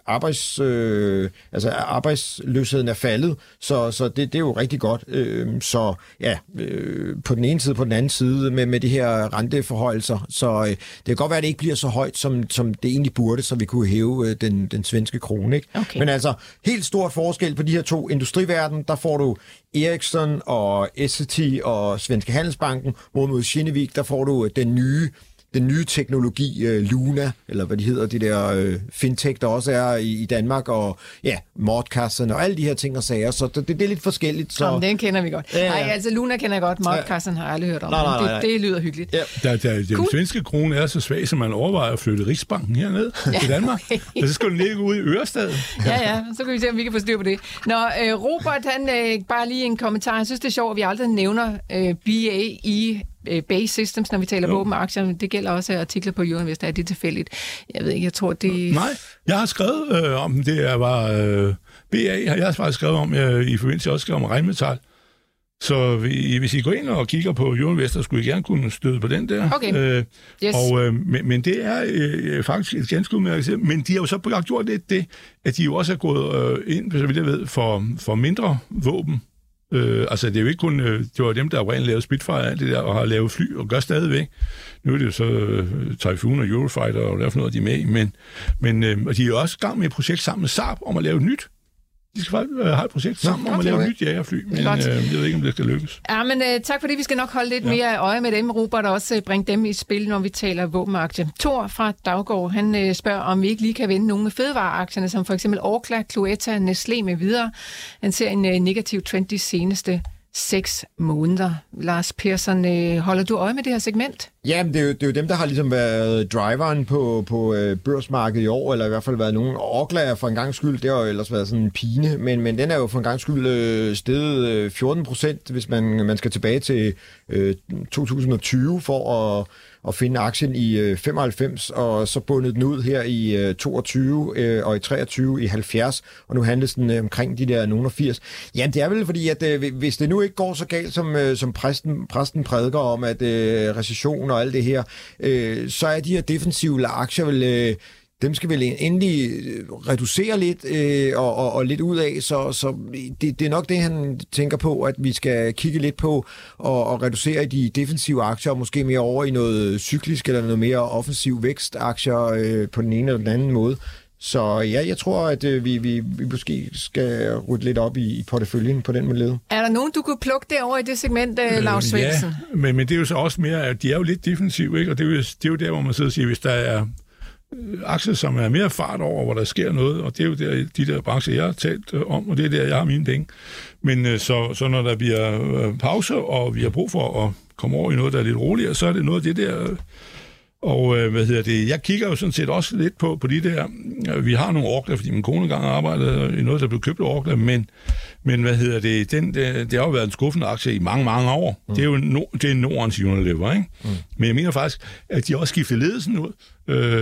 arbejdsløsheden er faldet, så det er jo rigtig godt. Så ja, på den ene side, på den anden side med de her renteforhøjelser. Så det kan godt være, at det ikke bliver så højt, som det egentlig burde, så vi kunne hæve den svenske krone. Ikke? Okay. Men altså, helt stor forskel på de her to industriverden, der får du Ericsson og Essity og Svenska Handelsbanken, mod Kinnevik, der får du den nye teknologi, Luna, eller hvad de hedder, de der fintech, der også er i Danmark, og ja, Mordkassen og alle de her ting og sager, så det er lidt forskelligt. Så... Jamen, den kender vi godt. Nej, altså Luna kender jeg godt, Mordkassen har jeg aldrig hørt om. Nej. Det lyder hyggeligt. Ja. Den svenske krone er så svag, som man overvejer at flytte Riksbanken herned til Danmark. Og så skal den ligge ude i Ørestad. Ja, så kan vi se, om vi kan få styr på det. Robert, han bare lige en kommentar. Jeg synes, det er sjovt, at vi aldrig nævner BAE Base Systems, når vi taler våbenaktier. Det gælder også artikler på Euroinvestor. Er det tilfældigt? Jeg ved ikke, jeg tror, det... Nej, jeg har skrevet om det. Var BA har jeg faktisk skrevet om, i forbindelse også om Rheinmetall. Så hvis I går ind og kigger på Euroinvestor, skulle I gerne kunne støde på den der. Okay. Yes. Men det er faktisk et ganske udmærket. Men de har jo så gjort lidt det, at de jo også er gået ind, så vidt jeg ved, for mindre våben. Altså, det er jo ikke kun, det var dem, der oprindeligt lavede Spitfire og alt det der, og har lavet fly, og gør stadigvæk. Nu er det jo så Typhoon og Eurofighter, og derfor noget, de er med i, men og de er jo også i gang med et projekt sammen med Saab om at lave et nyt. De skal faktisk have et projekt sammen om at lave et nyt jagerfly, men jeg ved ikke, om det skal lykkes. Ja, men tak for det. Vi skal nok holde lidt mere øje med dem, Robert, og også bringe dem i spil, når vi taler våbenaktier. Thor fra Daggård, han spørger, om vi ikke lige kan vende nogle af fødevareaktierne, som for eksempel Orkla, Cloetta, Nestlé med videre. Han ser en negativ trend de seneste 6 måneder. Lars Persson, holder du øje med det her segment? Ja, det er jo dem, der har ligesom været driveren på børsmarkedet i år, eller i hvert fald været nogen. Orkla er for en gang skyld, det har jo ellers været sådan en pine, men den er jo for en gang skyld steget 14%, hvis man skal tilbage til 2020 for at finde aktien i 95, og så bundet den ud her i 22 og i 23 i 70, og nu handles den omkring de der nogen 80. Ja, det er vel fordi, at hvis det nu ikke går så galt, som præsten prædiker om, at recession og alt det her, så er de her defensive aktier vel... Dem skal vel endelig reducere lidt og lidt ud af, så det er nok det, han tænker på, at vi skal kigge lidt på og reducere de defensive aktier, og måske mere over i noget cyklisk eller noget mere offensiv vækstaktier på den ene eller den anden måde. Så ja, jeg tror, at vi måske skal rydde lidt op i porteføljen på den måde. Er der nogen, du kunne plukke derover i det segment, Lars Svendsen? Ja, men det er jo så også mere, at de er jo lidt defensive, ikke? Og det er jo der, hvor man sidder og siger, hvis der er aktier, som er mere fart over, hvor der sker noget, og det er jo der, de der brancher, jeg har talt om, og det er der, jeg har mine penge. Men så når der bliver pause, og vi har brug for at komme over i noget, der er lidt roligere, så er det noget af det der. Og jeg kigger jo sådan set også lidt på de der, vi har nogle Orkla, fordi min kone engang arbejdede i noget, der blev købt af Orkla, men det har jo været en skuffende aktie i mange, mange år. Det er jo det er Nordens Unilever, ikke? Men jeg mener faktisk, at de også skiftede ledelsen ud.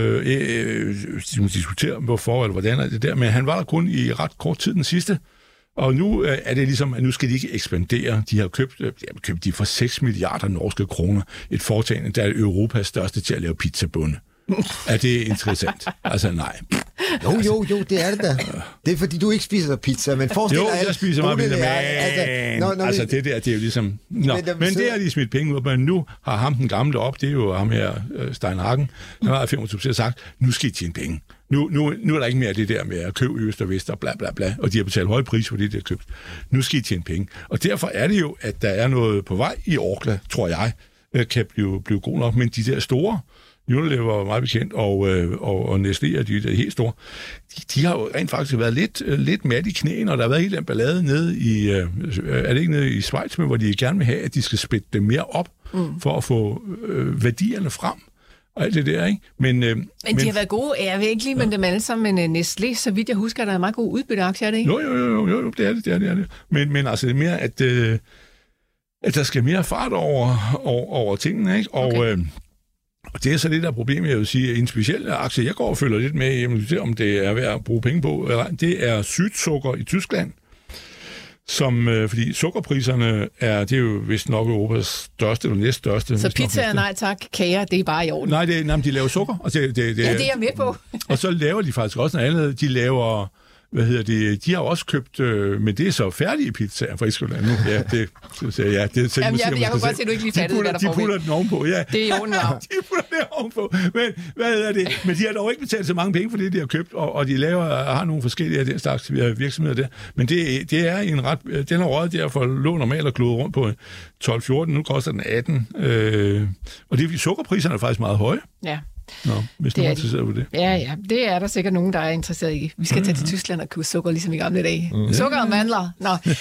De må diskutere, hvorfor eller hvordan er det der, men han var der kun i ret kort tid den sidste. Og nu er det ligesom, at nu skal de ikke ekspandere. De har købt de for 6 milliarder norske kroner et foretagende, der er Europas største til at lave pizzabunde. Er det interessant? Altså nej. Jo, det er det da. Det er fordi, du ikke spiser pizza, men forestil dig... Jo, jeg spiser meget pizza, men... Altså, det der, det er jo ligesom... Nå, men det har de smidt penge ud, men nu har ham den gamle op, det er jo ham her, Stein Hagen, han har 25% sagt, nu skal I tjene penge. Nu er der ikke mere det der med at købe øst og vest og bla bla bla, og de har betalt høje pris for det, de har købt. Nu skal I tjene penge. Og derfor er det jo, at der er noget på vej i Orkla, tror jeg, kan blive god nok, men de der store... Unilever var meget bekendt, og Nestlé er de helt store. De har jo rent faktisk været lidt mat i knæene, og der har været helt en ballade nede i, er det ikke nede i Schweiz, hvor de gerne vil have, at de skal spætte dem mere op, for at få værdierne frem. Og alt det der, ikke? Men de har været gode. Jeg ved ikke lige, men dem alle sammen, men Nestlé, så vidt jeg husker, der er meget god udbytteaktier, er det ikke? Jo, det er det. Men altså, det er mere, at der skal mere fart over tingene, ikke? Og okay. Og det er så lidt af problemet, jeg vil sige, en speciel aktie, jeg går og følger lidt med, om det er værd at bruge penge på, eller det er Südzucker i Tyskland, som, fordi sukkerpriserne det er jo vist nok Europas største eller næststørste. Så pizza er nej tak, kager, det er bare i orden? Nej, de laver sukker. Og det er jeg med på. Og så laver de faktisk også noget andet. De laver... de har også købt, men det er så færdige pizzaer fra Island nu. Ja, det Jamen, jeg kan godt se, at du ikke lige fattede, hvad der foregår. De putter den ovenpå, ja. Det er jo de putter det ovenpå. Men, men de har dog ikke betalt så mange penge for det, de har købt, og de har nogle forskellige af den slags virksomheder der. Men det er en ret... Den har røget derfor lå normalt og glode rundt på 12-14, nu koster den 18. Og det sukkerpriserne er faktisk meget høje. Ja. Nå, hvis du er interesseret på det. Ja, det er der sikkert nogen, der er interesseret i. Vi skal tage til Tyskland og købe sukker, ligesom i gamle dage. Sukker og mandler.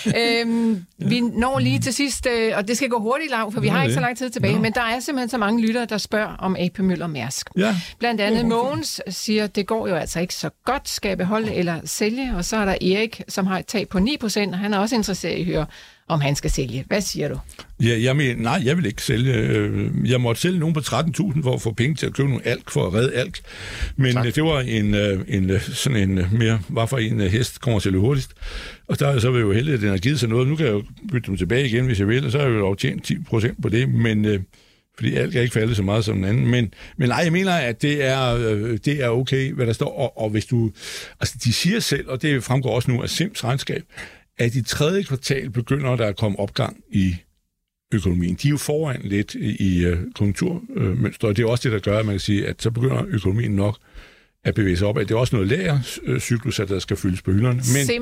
Vi når lige til sidst, og det skal gå hurtigt, Lav, for vi har ikke så lang tid tilbage, men der er simpelthen så mange lyttere, der spørger om AP Møller Mærsk. Ja. Blandt andet Mogens siger, det går jo altså ikke så godt, skal jeg beholde eller sælge, og så er der Erik, som har et tab på 9%, og han er også interesseret i at høre, om han skal sælge. Hvad siger du? Ja, jeg vil ikke sælge. Jeg måtte sælge nogen på 13.000 for at få penge til at købe nogle alk, for at redde alk. Men det var en hest kommer til det hurtigst. Og der er så jo heldigt, at den har givet sig noget. Nu kan jeg jo bytte dem tilbage igen, hvis jeg vil, og så har jeg jo tjent 10% på det, men... fordi alk er ikke faldet så meget som den anden. Men nej, jeg mener, at det er okay, hvad der står. Og hvis du... Altså, de siger selv, og det fremgår også nu af Sims regnskab, at i 3. kvartal begynder der at komme opgang i økonomien. De er jo foran lidt i konjunkturmønster, og det er også det, der gør, at man kan sige, at så begynder økonomien nok at bevæge sig op. Det er også noget lagercyklus, der skal fyldes på hylderne.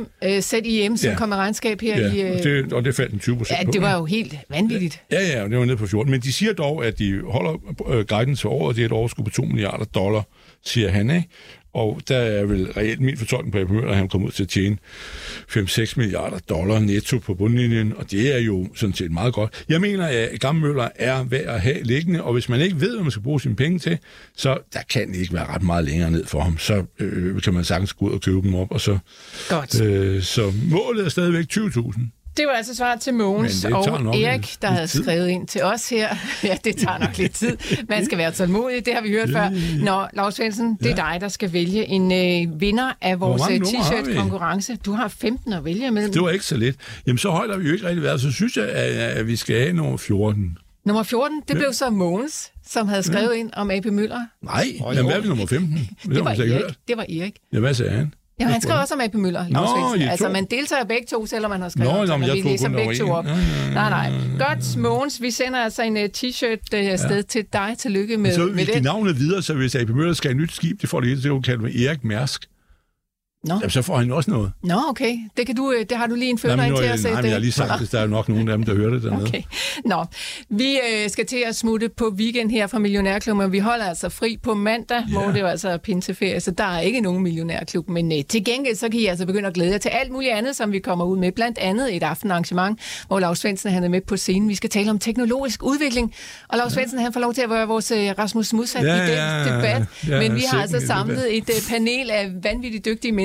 ZIM, som kommer regnskab her i... og det faldt en 20%. Ja, det var jo helt vanvittigt. Ja, det var nede på 14. Men de siger dog, at de holder guidance for året, det er et overskud på $2 milliarder, siger han, ikke? Og der er vel reelt min fortolkning på AP Møller, at han kommer ud til at tjene $5-6 milliarder netto på bundlinjen, og det er jo sådan set meget godt. Jeg mener, at Gamle Møller er værd at have liggende, og hvis man ikke ved, hvad man skal bruge sine penge til, så der kan det ikke være ret meget længere ned for ham. Så kan man sagtens gå ud og købe dem op, og så... Godt. Så målet er stadigvæk 20.000. Det var altså svaret til Mogens og Erik, der havde skrevet ind til os her. Ja, det tager nok lidt tid. Man skal være tålmodig, det har vi hørt før. Nå, Lars Svendsen, det er dig, der skal vælge en vinder af vores t-shirt-konkurrence. Du har 15 at vælge mellem. Det var ikke så lidt. Jamen, så højt har vi jo ikke rigtig været. Så synes jeg, at vi skal have nummer 14. Nummer 14, det blev så Mogens, som havde skrevet ind om AP Møller. Nej, jamen, hvad er nummer 15? Det var Erik. Ja, hvad sagde han? Ja, han skrev også om AP Møller. Altså, man deltager begge to, selvom man har skrevet om, vi læser begge to op. Nej. Godt, Mogens, vi sender altså en t-shirt afsted til dig. Tillykke med så vi skal navnet videre, så hvis AP Møller skal have et nyt skib, det får det hele til at kalde med Erik Mærsk. Jamen, så får han også noget. Nå, okay. Det har du lige en føler ind til at sætte. Nej, men jeg har lige sagt, at der er nok nogen af dem, der hører det dernede. Okay. Nå, vi skal til at smutte på weekend her fra Millionærklubben, og vi holder altså fri på mandag, hvor det jo altså er pinseferie, så der er ikke nogen Millionærklub. Men til gengæld, så kan I altså begynde at glæde jer til alt muligt andet, som vi kommer ud med. Blandt andet et aftenarrangement, hvor Lars Svendsen han er med på scenen. Vi skal tale om teknologisk udvikling, og Lars Svendsen han får lov til at være vores Rasmus modsat i den debat. Men vi har altså samlet et panel af vanvittigt dygtige mennesker,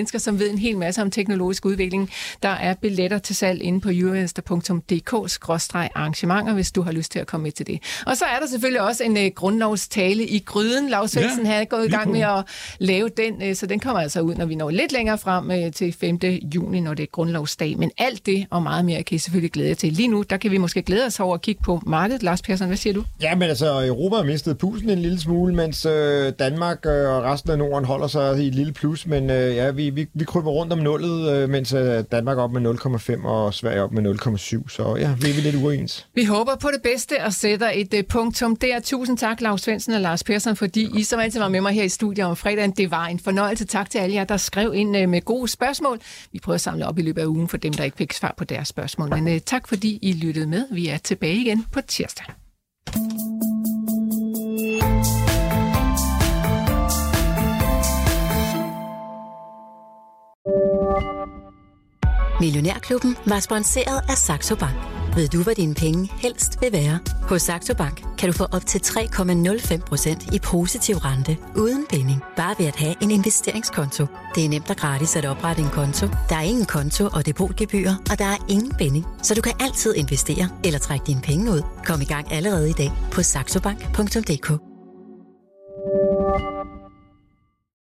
mennesker, som ved en hel masse om teknologisk udvikling. Der er billetter til salg inde på euroinvestor.dk/arrangementer, hvis du har lyst til at komme med til det. Og så er der selvfølgelig også en grundlovstale i gryden. Lars Svendsen er gået i gang med at lave den, så den kommer altså ud, når vi når lidt længere frem til 5. juni, når det er grundlovsdag. Men alt det og meget mere kan I selvfølgelig glæde jer til. Lige nu, der kan vi måske glæde os over at kigge på markedet. Lars Persson, hvad siger du? Ja, men altså, Europa har mistet pusten en lille smule, mens Danmark og resten af Norden holder sig i et lille plus. Men vi kryber rundt om nullet, mens Danmark er op med 0,5 og Sverige op med 0,7. Så ja, vi er lidt uens. Vi håber på det bedste og sætter et punktum der. Tusind tak, Lars Svendsen og Lars Persson, fordi I som altid var med mig her i studiet om fredagen. Det var en fornøjelse. Tak til alle jer, der skrev ind med gode spørgsmål. Vi prøver at samle op i løbet af ugen for dem, der ikke fik svar på deres spørgsmål. Men tak, fordi I lyttede med. Vi er tilbage igen på tirsdag. Millionærklubben var sponsoreret af Saxo Bank. Ved du, hvad dine penge helst vil være? Hos Saxo Bank kan du få op til 3,05% i positiv rente uden binding. Bare ved at have en investeringskonto. Det er nemt og gratis at oprette en konto. Der er ingen konto og depotgebyrer, og der er ingen binding. Så du kan altid investere eller trække dine penge ud. Kom i gang allerede i dag på saxobank.dk.